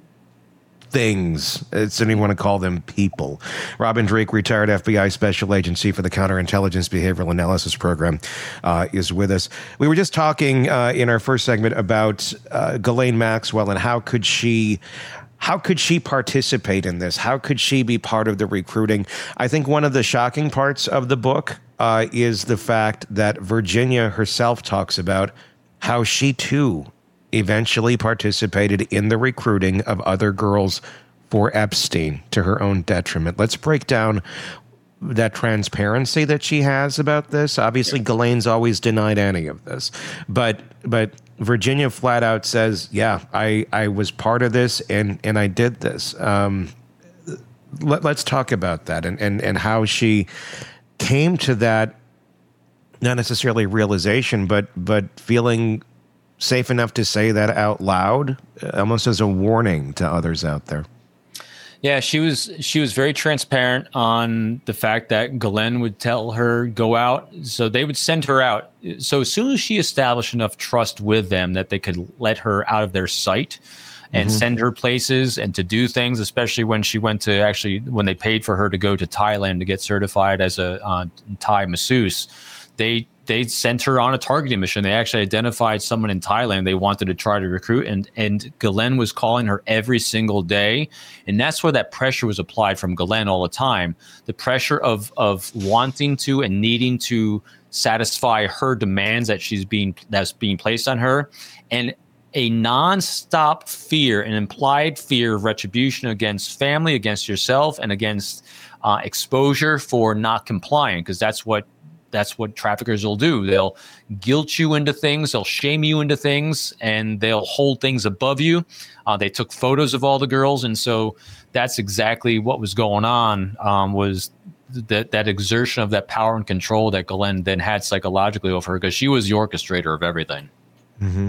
things. It's anyone want to call them people. Robin Dreeke, retired F B I Special Agency for the Counterintelligence Behavioral Analysis Program, uh, is with us. We were just talking uh, in our first segment about uh, Ghislaine Maxwell and how could she How could she participate in this? How could she be part of the recruiting? I think one of the shocking parts of the book uh, is the fact that Virginia herself talks about how she too eventually participated in the recruiting of other girls for Epstein to her own detriment. Let's break down that transparency that she has about this. Obviously, Ghislaine's always denied any of this, but but Virginia flat out says, "Yeah, I, I was part of this, and and I did this." Um, let, let's talk about that and, and and how she came to that, not necessarily realization, but but feeling safe enough to say that out loud, almost as a warning to others out there. Yeah, she was she was very transparent on the fact that Glenn would tell her go out. So they would send her out. So as soon as she established enough trust with them that they could let her out of their sight and mm-hmm. send her places and to do things, especially when she went to actually when they paid for her to go to Thailand to get certified as a uh, Thai masseuse, they they sent her on a targeting mission. They actually identified someone in Thailand they wanted to try to recruit, and and Ghislaine was calling her every single day, and that's where that pressure was applied from Ghislaine all the time. The pressure of of wanting to and needing to satisfy her demands that she's being that's being placed on her, and a nonstop fear, an implied fear of retribution against family, against yourself, and against uh, exposure for not complying, because that's what. That's what traffickers will do. They'll guilt you into things. They'll shame you into things, and they'll hold things above you. Uh, they took photos of all the girls, and so that's exactly what was going on. Um, was that that exertion of that power and control that Ghislaine then had psychologically over her, because she was the orchestrator of everything. Mm-hmm.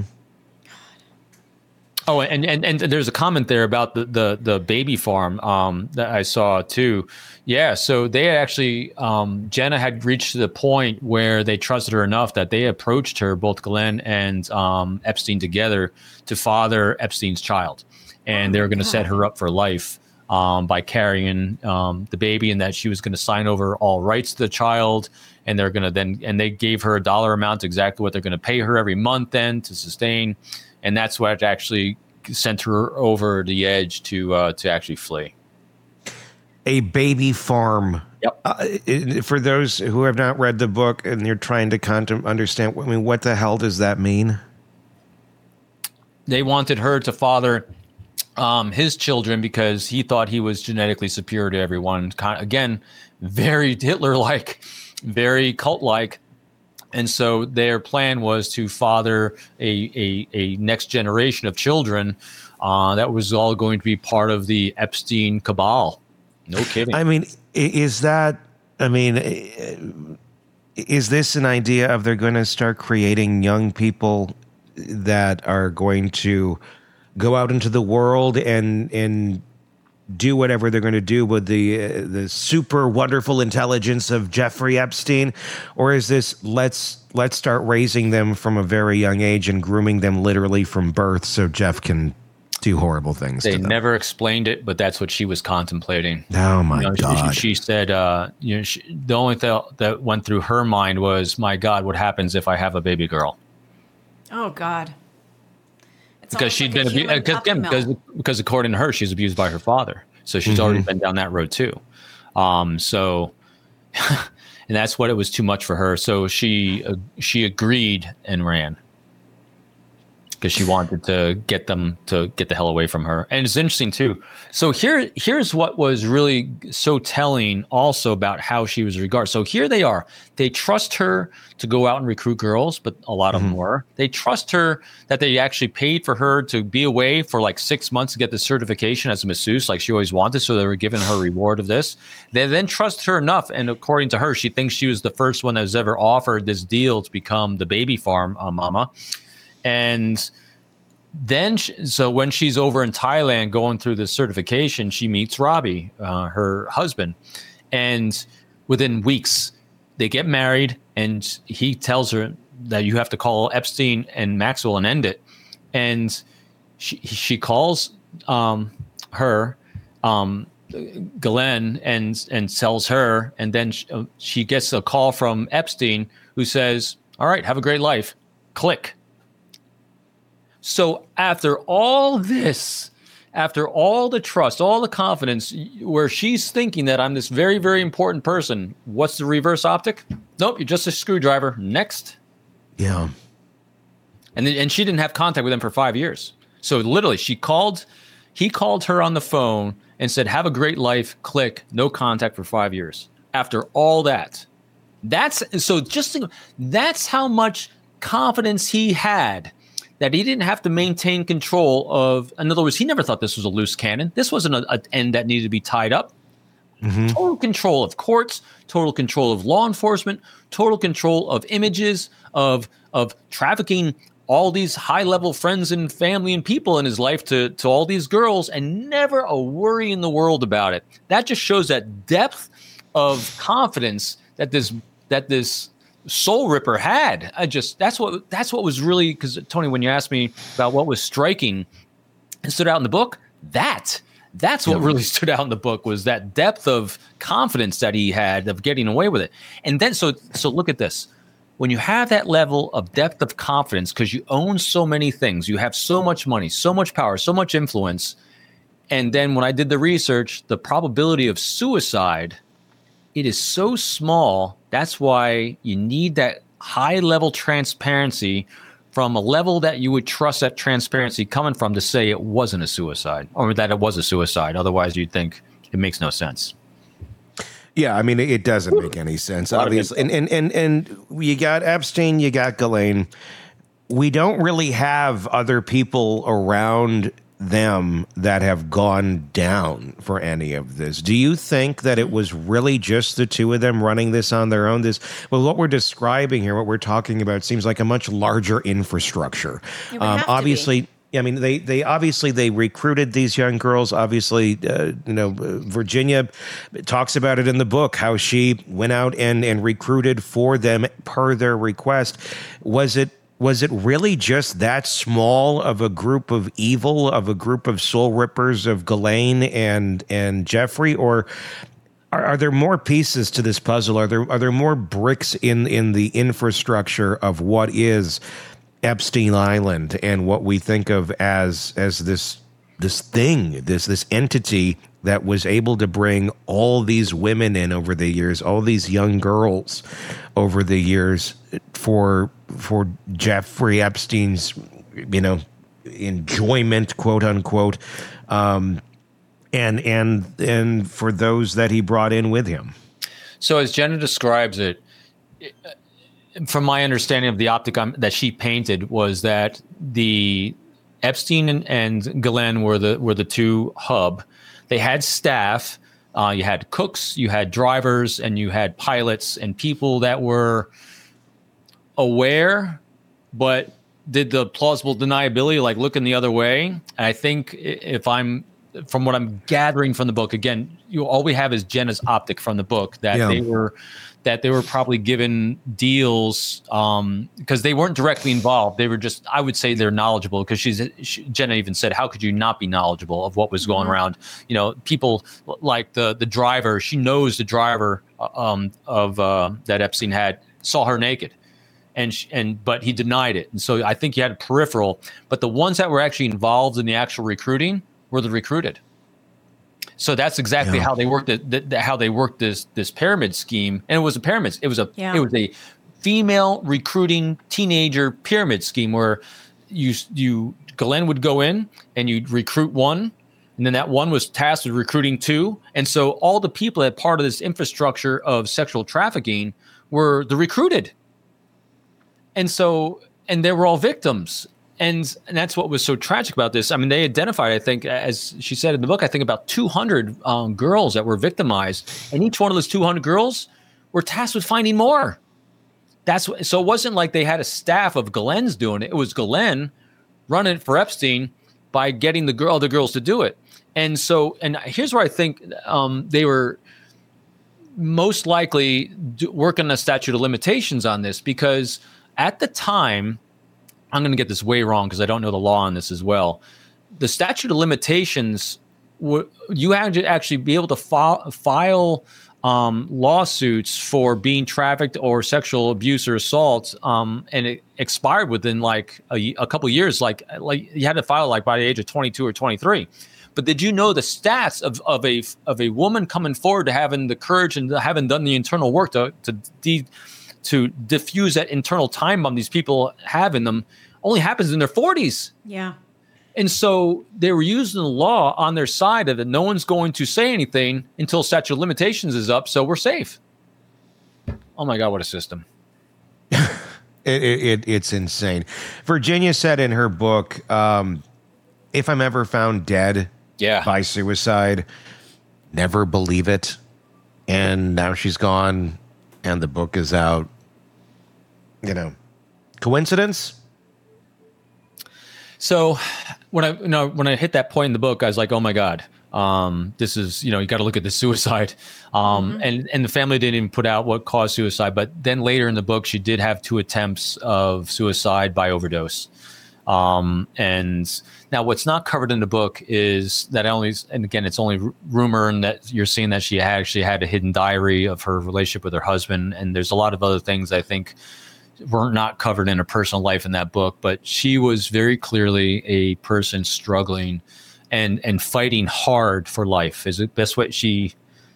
Oh, and, and and there's a comment there about the the, the baby farm um, that I saw too. Yeah, so they actually, um, Jenna had reached to the point where they trusted her enough that they approached her, both Glenn and um, Epstein together, to father Epstein's child. And they were going to set her up for life um, by carrying um, the baby, and that she was going to sign over all rights to the child. And they're going to then, and they gave her a dollar amount, exactly what they're going to pay her every month then to sustain. And that's what actually sent her over the edge to uh, to actually flee. A baby farm. Yep. Uh, for those who have not read the book and you're trying to contem- understand, I mean, what the hell does that mean? They wanted her to father um, his children because he thought he was genetically superior to everyone. Again, very Hitler-like, very cult-like. And so their plan was to father a, a, a next generation of children uh, that was all going to be part of the Epstein cabal. No kidding. I mean, is that, I mean, is this an idea of they're going to start creating young people that are going to go out into the world and and do whatever they're going to do with the uh, the super wonderful intelligence of Jeffrey Epstein? Or is this let's let's start raising them from a very young age and grooming them literally from birth so Jeff can do horrible things? They to them? never explained it, but that's what she was contemplating. Oh my you know, God. She, she said, uh, you know, she, the only thing that went through her mind was, my God, what happens if I have a baby girl? Oh God. It's because she'd like been abused, because, again, because, because according to her, she's abused by her father. So she's mm-hmm. already been down that road too. Um, so, and that's what it was too much for her. So she, uh, she agreed and ran. Because she wanted to get them to get the hell away from her. And it's interesting too. So here, here's what was really so telling also about how she was regarded. So here they are. They trust her to go out and recruit girls, but a lot of mm-hmm. them were. They trust her that they actually paid for her to be away for like six months to get the certification as a masseuse like she always wanted. So they were giving her a reward of this. They then trust her enough. And according to her, she thinks she was the first one that was ever offered this deal to become the baby farm uh, mama. And then, she, so when she's over in Thailand going through the certification, she meets Robbie, uh, her husband. And within weeks, they get married, and he tells her that you have to call Epstein and Maxwell and end it. And she she calls um, her, um, Ghislaine, and and tells her, and then she, uh, she gets a call from Epstein who says, "All right, have a great life." Click. So after all this, after all the trust, all the confidence, where she's thinking that I'm this very, very important person, what's the reverse optic? Nope, you're just a screwdriver. Next. Yeah. And then, and she didn't have contact with him for five years. So literally, she called, he called her on the phone and said, "Have a great life." Click. No contact for five years. after all that. That's so just think, that's how much confidence he had that he didn't have to maintain control of. In other words, he never thought this was a loose cannon. This wasn't an end that needed to be tied up. Mm-hmm. Total control of courts, total control of law enforcement, total control of images, of of trafficking all these high-level friends and family and people in his life to, to all these girls, and never a worry in the world about it. That just shows that depth of confidence that this that this soul ripper had. I just that's what that's what was really, because Tony, when you asked me about what was striking and stood out in the book, that that's what really stood out in the book was that depth of confidence that he had of getting away with it. And then so so look at this. When you have that level of depth of confidence, because you own so many things, you have so much money, so much power, so much influence. And then when I did the research, the probability of suicide, it is so small. That's why you need that high level transparency from a level that you would trust that transparency coming from to say it wasn't a suicide or that it was a suicide. Otherwise, you'd think it makes no sense. Yeah, I mean, it doesn't make any sense, obviously. And, and and and you got Epstein, you got Ghislaine. We don't really have other people around them that have gone down for any of this. Do you think that it was really just the two of them running this on their own? This, well, what we're describing here, what we're talking about, seems like a much larger infrastructure. Um, obviously. I mean, they, they obviously they recruited these young girls. Obviously, uh, you know, Virginia talks about it in the book, how she went out and, and recruited for them per their request. Was it was it really just that small of a group of evil, of a group of soul rippers of Ghislaine and and Jeffrey, or are, are there more pieces to this puzzle? Are there are there more bricks in in the infrastructure of what is Epstein Island and what we think of as as this this thing, this this entity that was able to bring all these women in over the years, all these young girls over the years for for Jeffrey Epstein's, you know, enjoyment, quote unquote, um, and and and for those that he brought in with him. So as Jenna describes it, it from my understanding of the optic um, that she painted was that the Epstein and, and Ghislaine were the were the two hub. They had staff. Uh, you had cooks, you had drivers, and you had pilots and people that were aware, but did the plausible deniability, like looking the other way. And I think if I'm from what I'm gathering from the book, again, you all we have is Jenna's optic from the book that yeah. they were. that they were probably given deals um, because they weren't directly involved. They were just, I would say they're knowledgeable because she's, she, Jenna even said, how could you not be knowledgeable of what was going mm-hmm. around? You know, people like the the driver, she knows the driver um, of uh, that Epstein had, saw her naked. And, she, and but he denied it. And so I think he had a peripheral. But the ones that were actually involved in the actual recruiting were the recruited. So that's exactly yeah. how they worked the, the, how they worked this this pyramid scheme, and it was a pyramid. It was a yeah. it was a female recruiting teenager pyramid scheme where you you Ghislaine would go in and you'd recruit one, and then that one was tasked with recruiting two, and so all the people that part of this infrastructure of sexual trafficking were the recruited, and so and they were all victims. And, and that's what was so tragic about this. I mean, they identified, I think, as she said in the book, I think about two hundred um, girls that were victimized. And each one of those two hundred girls were tasked with finding more. That's what, so it wasn't like they had a staff of Ghislaine's doing it. It was Ghislaine running it for Epstein by getting the girl, other girls to do it. And so, and here's where I think um, they were most likely do, working a statute of limitations on this, because at the time, I'm going to get this way wrong because I don't know the law on this as well. The statute of limitations, you had to actually be able to file, file um, lawsuits for being trafficked or sexual abuse or assault, um, and it expired within like a, a couple of years. Like, like you had to file like by the age of twenty-two or twenty-three. But did you know the stats of, of a of a woman coming forward to having the courage and having done the internal work to to de- to diffuse that internal time bomb these people have in them only happens in their forties. Yeah. And so they were using the law on their side of that no one's going to say anything until statute of limitations is up, so we're safe. oh my God, what a system. it, it, it's insane. Virginia said in her book, um, if I'm ever found dead yeah. by suicide, never believe it. And now she's gone and the book is out. You know, coincidence? So when I you know, when I hit that point in the book, I was like, oh my God, um, this is, you know, you got to look at the suicide. Um, mm-hmm. and, and the family didn't even put out what caused suicide. But then later in the book, she did have two attempts of suicide by overdose. Um, and now what's not covered in the book is that only, and again, it's only r- rumor and that you're seeing that she had actually had a hidden diary of her relationship with her husband. And there's a lot of other things I think were not covered in her personal life in that book, but she was very clearly a person struggling and, and fighting hard for life. Is the best way she,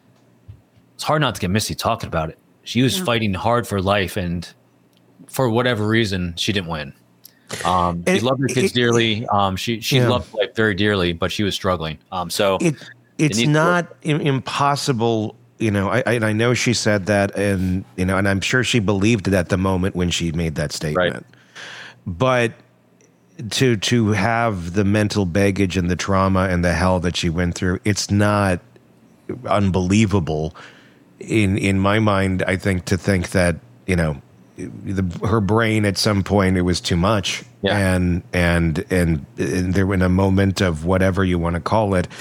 it's hard not to get misty talking about it. She was yeah. fighting hard for life. And for whatever reason, she didn't win. Um, she it, loved her kids it, dearly. Um, she, she yeah. loved life very dearly, but she was struggling. Um, so it, it's it not im- impossible. You know, I, I I know she said that, and you know, and I'm sure she believed it at the moment when she made that statement. Right. But to to have the mental baggage and the trauma and the hell that she went through, it's not unbelievable in in my mind. I think to think that, you know, the, her brain at some point it was too much, yeah. and, and and and there in a moment of whatever you want to call it.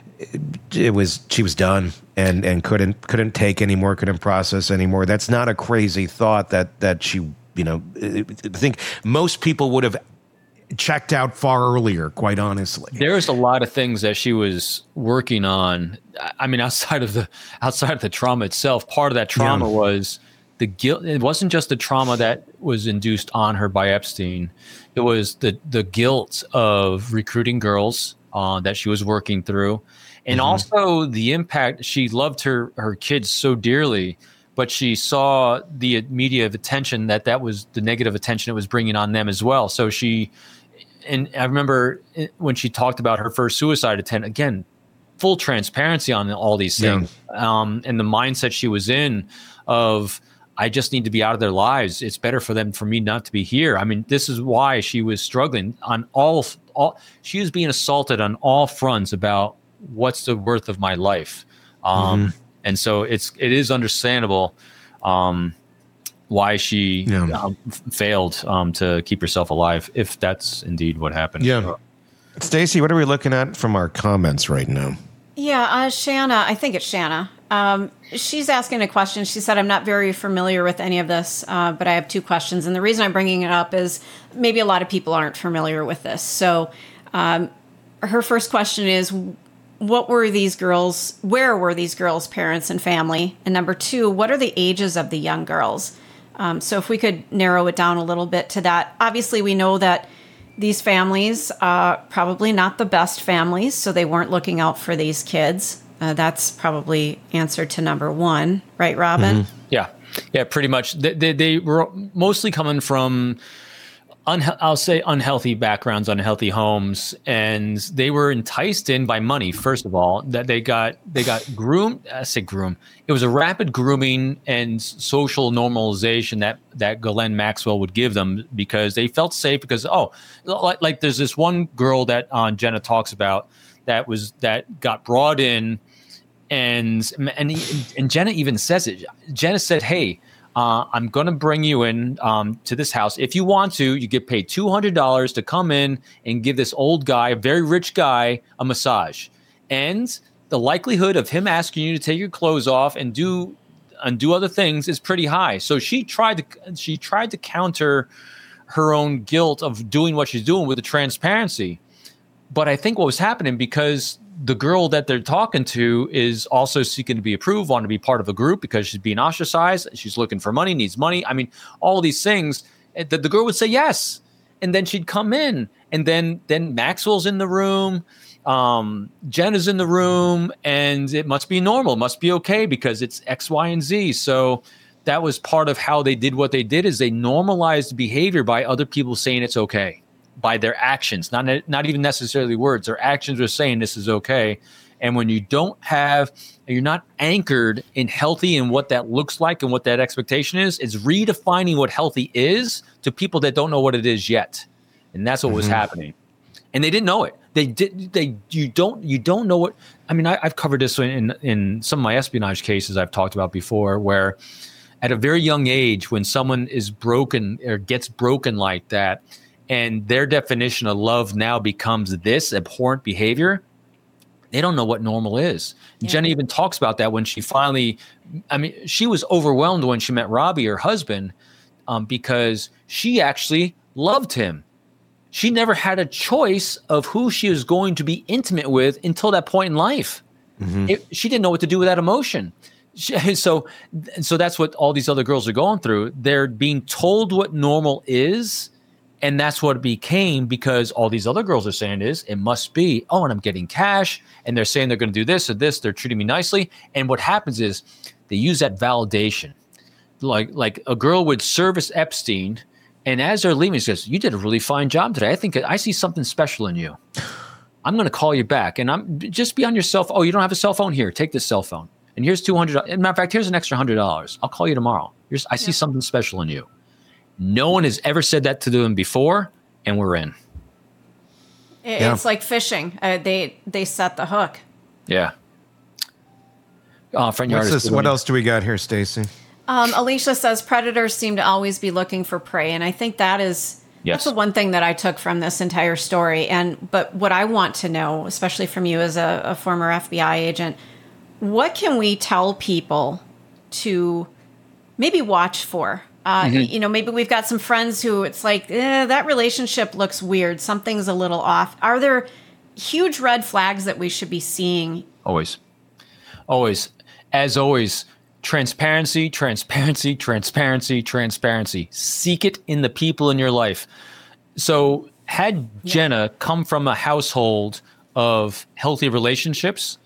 It was she was done and and couldn't couldn't take anymore, couldn't process anymore. That's not a crazy thought that that she, you know, I think most people would have checked out far earlier, quite honestly. There's a lot of things that she was working on. I mean, outside of the outside of the trauma itself, part of that trauma yeah. was the guilt. It wasn't just the trauma that was induced on her by Epstein. It was the the guilt of recruiting girls uh, that she was working through. And mm-hmm. also the impact, she loved her, her kids so dearly, but she saw the media attention that that was the negative attention it was bringing on them as well. So she, and I remember when she talked about her first suicide attempt, again, full transparency on all these things, yeah. um, and the mindset she was in of, I just need to be out of their lives. It's better for them, for me not to be here. I mean, this is why she was struggling on all, all she was being assaulted on all fronts about what's the worth of my life. Um, mm-hmm. And so it's, it is understandable um, why she yeah. um, f- failed um, to keep herself alive, if that's indeed what happened. Yeah. Stacey, what are we looking at from our comments right now? Yeah, uh, Shanna, I think it's Shanna. Um, she's asking a question. She said, I'm not very familiar with any of this, uh, but I have two questions. And the reason I'm bringing it up is maybe a lot of people aren't familiar with this. So um, her first question is, what were these girls, where were these girls' parents and family? And number two, what are the ages of the young girls? Um, so if we could narrow it down a little bit to that. Obviously, we know that these families are probably not the best families, so they weren't looking out for these kids. Uh, that's probably answer to number one, right, Robin? Mm-hmm. Yeah, yeah, pretty much. They, they, they were mostly coming from, unhe- I'll say, unhealthy backgrounds, unhealthy homes, and they were enticed in by money. First of all, that they got they got groomed. I say groom. It was a rapid grooming and social normalization that that Ghislaine Maxwell would give them because they felt safe. Because oh, like, like there's this one girl that uh, Jenna talks about that was that got brought in. And and and Jenna even says it. Jenna said, "Hey, uh, I'm going to bring you in um, to this house. If you want to, you get paid two hundred dollars to come in and give this old guy, a very rich guy, a massage. And the likelihood of him asking you to take your clothes off and do and do other things is pretty high." So she tried to she tried to counter her own guilt of doing what she's doing with the transparency. But I think what was happening, because the girl that they're talking to is also seeking to be approved, want to be part of a group because she's being ostracized. She's looking for money, needs money. I mean, all of these things that the girl would say yes. And then she'd come in, and then, then Maxwell's in the room. Um, Jen is in the room, and it must be normal. It must be okay because it's X, Y, and Z. So that was part of how they did what they did, is they normalized behavior by other people saying it's okay. By their actions, not not even necessarily words. Their actions are saying this is okay, And when you don't have, you're not anchored in healthy and what that looks like and what that expectation is, it's redefining what healthy is to people that don't know what it is yet. And that's what mm-hmm. was happening. And they didn't know it. They did. They you don't you don't know what. I mean, I, I've covered this in in some of my espionage cases I've talked about before, where at a very young age, when someone is broken or gets broken like that, and their definition of love now becomes this abhorrent behavior, they don't know what normal is. Yeah. Jenna even talks about that when she finally, I mean, she was overwhelmed when she met Robbie, her husband, um, because she actually loved him. She never had a choice of who she was going to be intimate with until that point in life. Mm-hmm. It, she didn't know what to do with that emotion. She, so, so that's what all these other girls are going through. They're being told what normal is. And that's what it became, because all these other girls are saying is it must be, oh, and I'm getting cash, and they're saying they're going to do this or this. They're treating me nicely. And what happens is they use that validation. Like, like a girl would service Epstein, and as they're leaving, she says, you did a really fine job today. I think I see something special in you. I'm going to call you back. And I'm just be on your cell phone. Oh, you don't have a cell phone? Here, take this cell phone. And here's two hundred dollars. As a matter of fact, here's an extra one hundred dollars. I'll call you tomorrow. Here's, I see yeah. something special in you. No one has ever said that to them before, and we're in. It's yeah. like fishing. Uh, they they set the hook. Yeah. Uh, front yard. This, what else do we got here, Stacy? Um, Alicia says predators seem to always be looking for prey, and I think that is yes. that's the one thing that I took from this entire story. And but what I want to know, especially from you as a, a former F B I agent, what can we tell people to maybe watch for? Uh, mm-hmm. You know, maybe we've got some friends who it's like, eh, that relationship looks weird. Something's a little off. Are there huge red flags that we should be seeing? Always. Always. As always, transparency, transparency, transparency, transparency. Seek it in the people in your life. So had yeah. Jenna come from a household of healthy relationships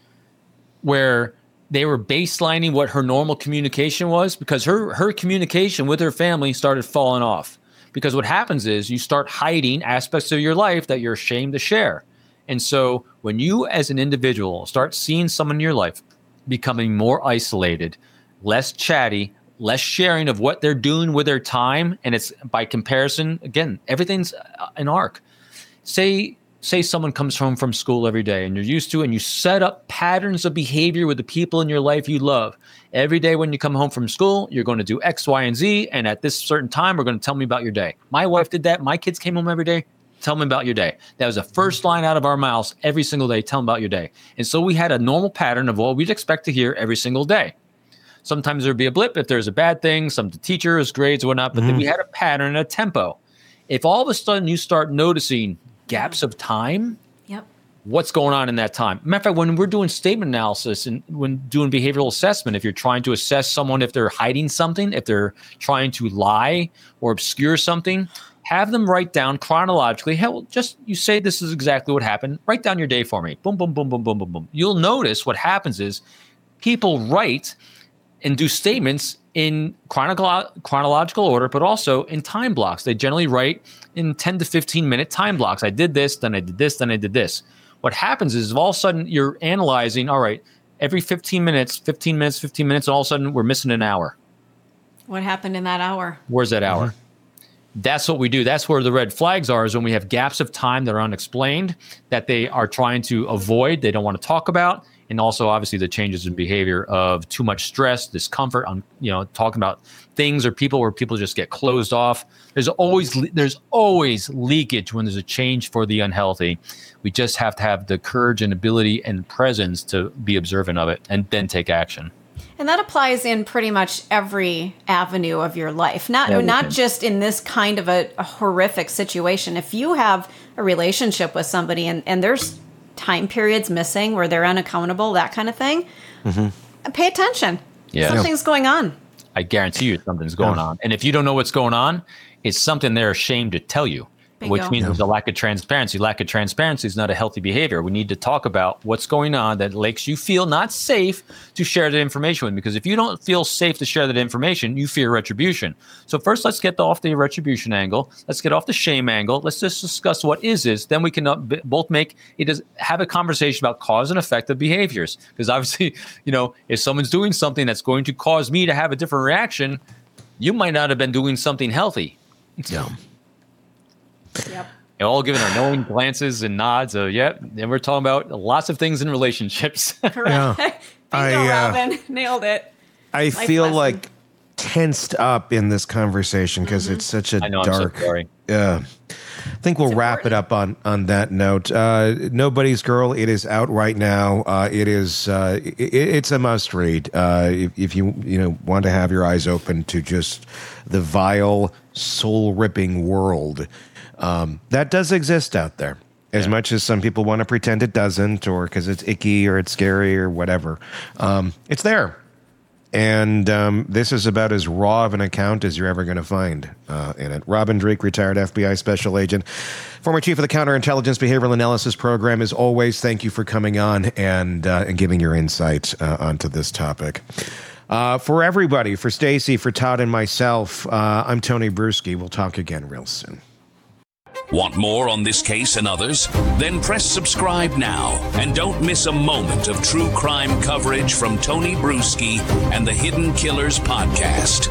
where they were baselining what her normal communication was, because her, her communication with her family started falling off. Because what happens is you start hiding aspects of your life that you're ashamed to share. And so when you as an individual start seeing someone in your life becoming more isolated, less chatty, less sharing of what they're doing with their time, and it's by comparison, again, everything's an arc. Say... Say someone comes home from school every day and you're used to, and you set up patterns of behavior with the people in your life you love. Every day when you come home from school, you're going to do X, Y, and Z. And at this certain time, we're going to tell me about your day. My wife did that. My kids came home every day. Tell me about your day. That was the first line out of our mouths every single day. Tell them about your day. And so we had a normal pattern of what we'd expect to hear every single day. Sometimes there'd be a blip if there's a bad thing, some teachers, grades, or whatnot. But mm-hmm. then we had a pattern and a tempo. If all of a sudden you start noticing gaps of time, yep. what's going on in that time? Matter of fact, when we're doing statement analysis and when doing behavioral assessment, if you're trying to assess someone, if they're hiding something, if they're trying to lie or obscure something, have them write down chronologically. Hell, just you say this is exactly what happened. Write down your day for me. Boom, boom, boom, boom, boom, boom, boom. You'll notice what happens is people write and do statements in chronolo- chronological order, but also in time blocks. They generally write in ten to fifteen minute time blocks. I did this, then I did this, then I did this. What happens is all of a sudden you're analyzing, all right, every fifteen minutes, fifteen minutes, fifteen minutes, and all of a sudden we're missing an hour. What happened in that hour? Where's that hour? Mm-hmm. That's what we do. That's where the red flags are, is when we have gaps of time that are unexplained, that they are trying to avoid, they don't want to talk about. And also, obviously, the changes in behavior of too much stress, discomfort, on you know, talking about things or people where people just get closed off. There's always there's always leakage when there's a change for the unhealthy. We just have to have the courage and ability and presence to be observant of it and then take action. And that applies in pretty much every avenue of your life, not Everything. not just in this kind of a, a horrific situation. If you have a relationship with somebody and, and there's time periods missing where they're unaccountable, that kind of thing, mm-hmm. pay attention. Yeah. Something's going on. I guarantee you something's going yeah. on. And if you don't know what's going on, it's something they're ashamed to tell you. Bingo. which means Yeah. there's a lack of transparency. Lack of transparency is not a healthy behavior. We need to talk about what's going on that makes you feel not safe to share that information with. Because if you don't feel safe to share that information, you fear retribution. So first, let's get off the retribution angle. Let's get off the shame angle. Let's just discuss what is this. Then we can uh, b- both make it is have a conversation about cause and effect of behaviors. Because obviously, you know, if someone's doing something that's going to cause me to have a different reaction, you might not have been doing something healthy. Yeah. Yep. They're all giving our knowing glances and nods of, yep. And we're talking about lots of things in relationships. Correct. Yeah. Bingo, I, uh, Robin. Nailed it. I Life feel lesson. like tensed up in this conversation because it's such a I know, dark. I'm so sorry. Yeah. I think we'll It's wrap it important. up on on that note. Uh, Nobody's Girl. It is out right now. Uh, it is. Uh, it, it's a must read. Uh, if, if you you know want to have your eyes open to just the vile, soul ripping world um, that does exist out there. As much as some people want to pretend it doesn't, or because it's icky or it's scary or whatever, um, it's there. And um, this is about as raw of an account as you're ever going to find uh, in it. Robin Dreeke, retired F B I special agent, former chief of the Counterintelligence Behavioral Analysis Program. As always, thank you for coming on and uh, and giving your insight uh, onto this topic. Uh, for everybody, for Stacy, for Todd, and myself, uh, I'm Tony Bruschi. We'll talk again real soon. Want more on this case and others? Then press subscribe now and don't miss a moment of true crime coverage from Tony Bruschi and the Hidden Killers podcast.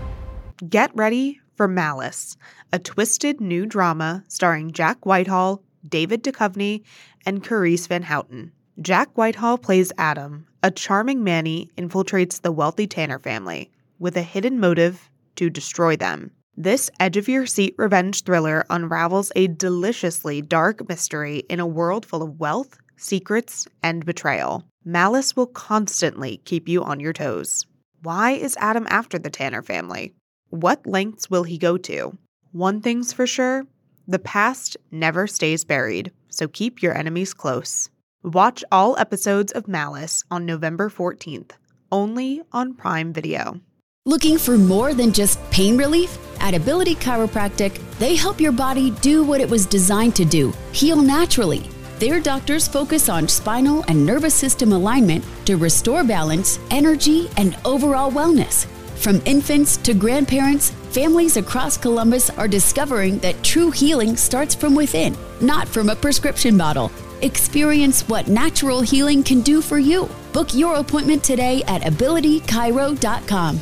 Get ready for Malice, a twisted new drama starring Jack Whitehall, David Duchovny, and Carice Van Houten. Jack Whitehall plays Adam, a charming Manny infiltrates the wealthy Tanner family with a hidden motive to destroy them. This edge-of-your-seat revenge thriller unravels a deliciously dark mystery in a world full of wealth, secrets, and betrayal. Malice will constantly keep you on your toes. Why is Adam after the Tanner family? What lengths will he go to? One thing's for sure, the past never stays buried, so keep your enemies close. Watch all episodes of Malice on November fourteenth, only on Prime Video. Looking for more than just pain relief? At Ability Chiropractic, they help your body do what it was designed to do, heal naturally. Their doctors focus on spinal and nervous system alignment to restore balance, energy, and overall wellness. From infants to grandparents, families across Columbus are discovering that true healing starts from within, not from a prescription bottle. Experience what natural healing can do for you. Book your appointment today at ability chiro dot com.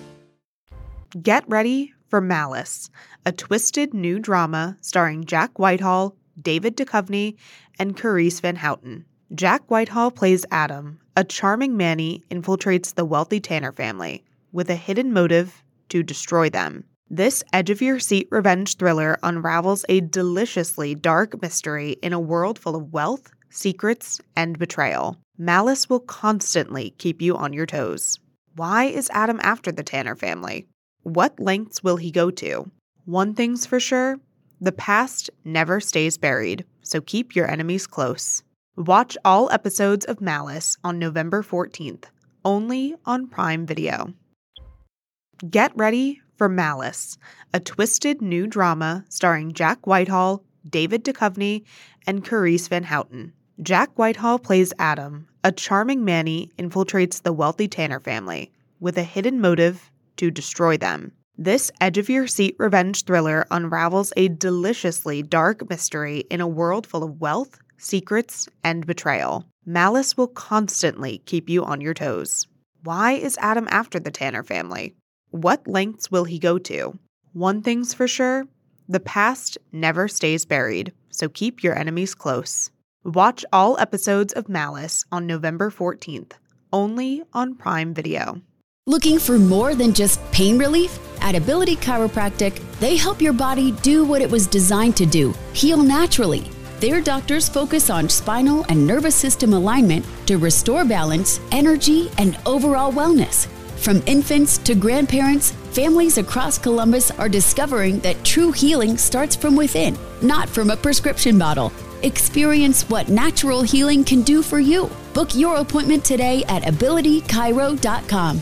Get ready for Malice, a twisted new drama starring Jack Whitehall, David Duchovny, and Carice Van Houten. Jack Whitehall plays Adam, a charming Manny infiltrates the wealthy Tanner family with a hidden motive to destroy them. This edge-of-your-seat revenge thriller unravels a deliciously dark mystery in a world full of wealth, secrets, and betrayal. Malice will constantly keep you on your toes. Why is Adam after the Tanner family? What lengths will he go to? One thing's for sure, the past never stays buried, so keep your enemies close. Watch all episodes of Malice on November fourteenth, only on Prime Video. Get ready for Malice, a twisted new drama starring Jack Whitehall, David Duchovny, and Carice Van Houten. Jack Whitehall plays Adam, a charming Manny infiltrates the wealthy Tanner family with a hidden motive to destroy them. This edge-of-your-seat revenge thriller unravels a deliciously dark mystery in a world full of wealth, secrets, and betrayal. Malice will constantly keep you on your toes. Why is Adam after the Tanner family? What lengths will he go to? One thing's for sure, the past never stays buried, so keep your enemies close. Watch all episodes of Malice on November fourteenth, only on Prime Video. Looking for more than just pain relief? At Ability Chiropractic, they help your body do what it was designed to do, heal naturally. Their doctors focus on spinal and nervous system alignment to restore balance, energy, and overall wellness. From infants to grandparents, families across Columbus are discovering that true healing starts from within, not from a prescription bottle. Experience what natural healing can do for you. Book your appointment today at ability chiro dot com.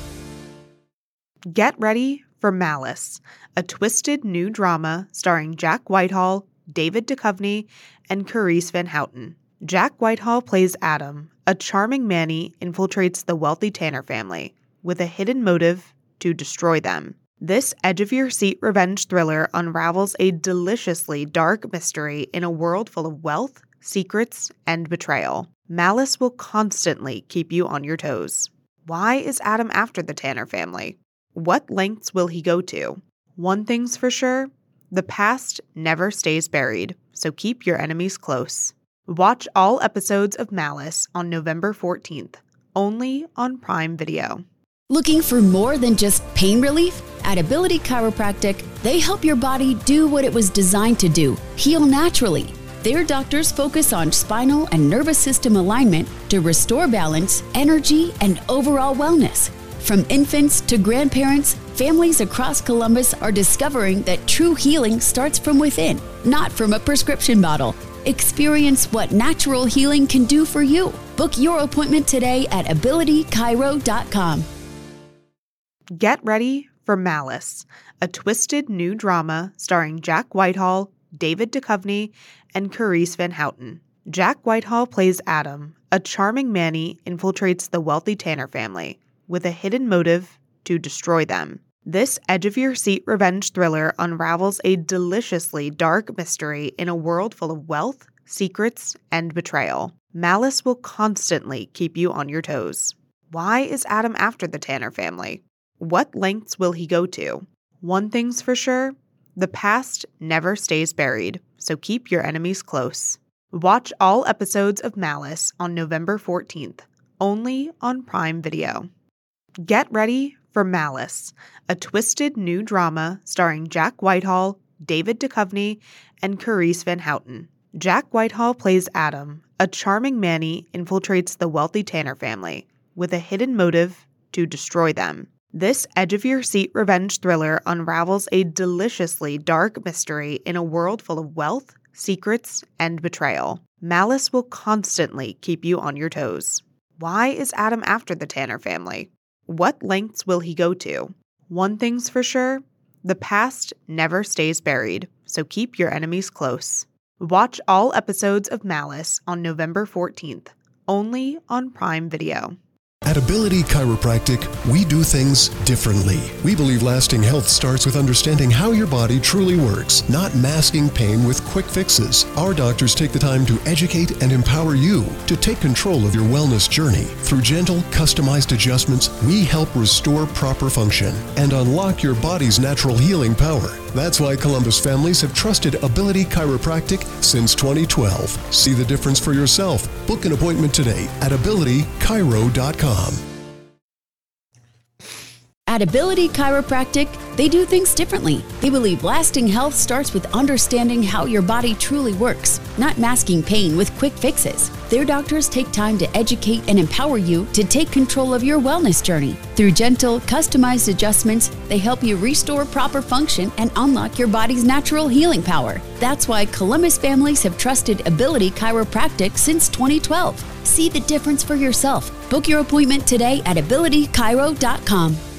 Get ready for Malice, a twisted new drama starring Jack Whitehall, David Duchovny, and Carice Van Houten. Jack Whitehall plays Adam. A charming Manny infiltrates the wealthy Tanner family with a hidden motive to destroy them. This edge-of-your-seat revenge thriller unravels a deliciously dark mystery in a world full of wealth, secrets, and betrayal. Malice will constantly keep you on your toes. Why is Adam after the Tanner family? What lengths will he go to? One thing's for sure, the past never stays buried, so keep your enemies close. Watch all episodes of Malice on November fourteenth, only on Prime Video. Looking for more than just pain relief? At Ability Chiropractic, they help your body do what it was designed to do, heal naturally. Their doctors focus on spinal and nervous system alignment to restore balance, energy, and overall wellness. From infants to grandparents, families across Columbus are discovering that true healing starts from within, not from a prescription bottle. Experience what natural healing can do for you. Book your appointment today at ability chiro dot com. Get ready for Malice, a twisted new drama starring Jack Whitehall, David Duchovny, and Carice Van Houten. Jack Whitehall plays Adam. A charming Manny infiltrates the wealthy Tanner family with a hidden motive to destroy them. This edge-of-your-seat revenge thriller unravels a deliciously dark mystery in a world full of wealth, secrets, and betrayal. Malice will constantly keep you on your toes. Why is Adam after the Tanner family? What lengths will he go to? One thing's for sure, the past never stays buried, so keep your enemies close. Watch all episodes of Malice on November fourteenth, only on Prime Video. Get ready for Malice, a twisted new drama starring Jack Whitehall, David Duchovny, and Carice Van Houten. Jack Whitehall plays Adam. A charming Manny infiltrates the wealthy Tanner family with a hidden motive to destroy them. This edge-of-your-seat revenge thriller unravels a deliciously dark mystery in a world full of wealth, secrets, and betrayal. Malice will constantly keep you on your toes. Why is Adam after the Tanner family? What lengths will he go to? One thing's for sure, the past never stays buried, so keep your enemies close. Watch all episodes of Malice on November fourteenth, only on Prime Video. At Ability Chiropractic, we do things differently. We believe lasting health starts with understanding how your body truly works, not masking pain with quick fixes. Our doctors take the time to educate and empower you to take control of your wellness journey. Through gentle, customized adjustments, we help restore proper function and unlock your body's natural healing power. That's why Columbus families have trusted Ability Chiropractic since twenty twelve. See the difference for yourself. Book an appointment today at ability chiro dot com. At Ability Chiropractic, they do things differently. They believe lasting health starts with understanding how your body truly works, not masking pain with quick fixes. Their doctors take time to educate and empower you to take control of your wellness journey. Through gentle, customized adjustments, they help you restore proper function and unlock your body's natural healing power. That's why Columbus families have trusted Ability Chiropractic since twenty twelve. See the difference for yourself. Book your appointment today at ability chiro dot com.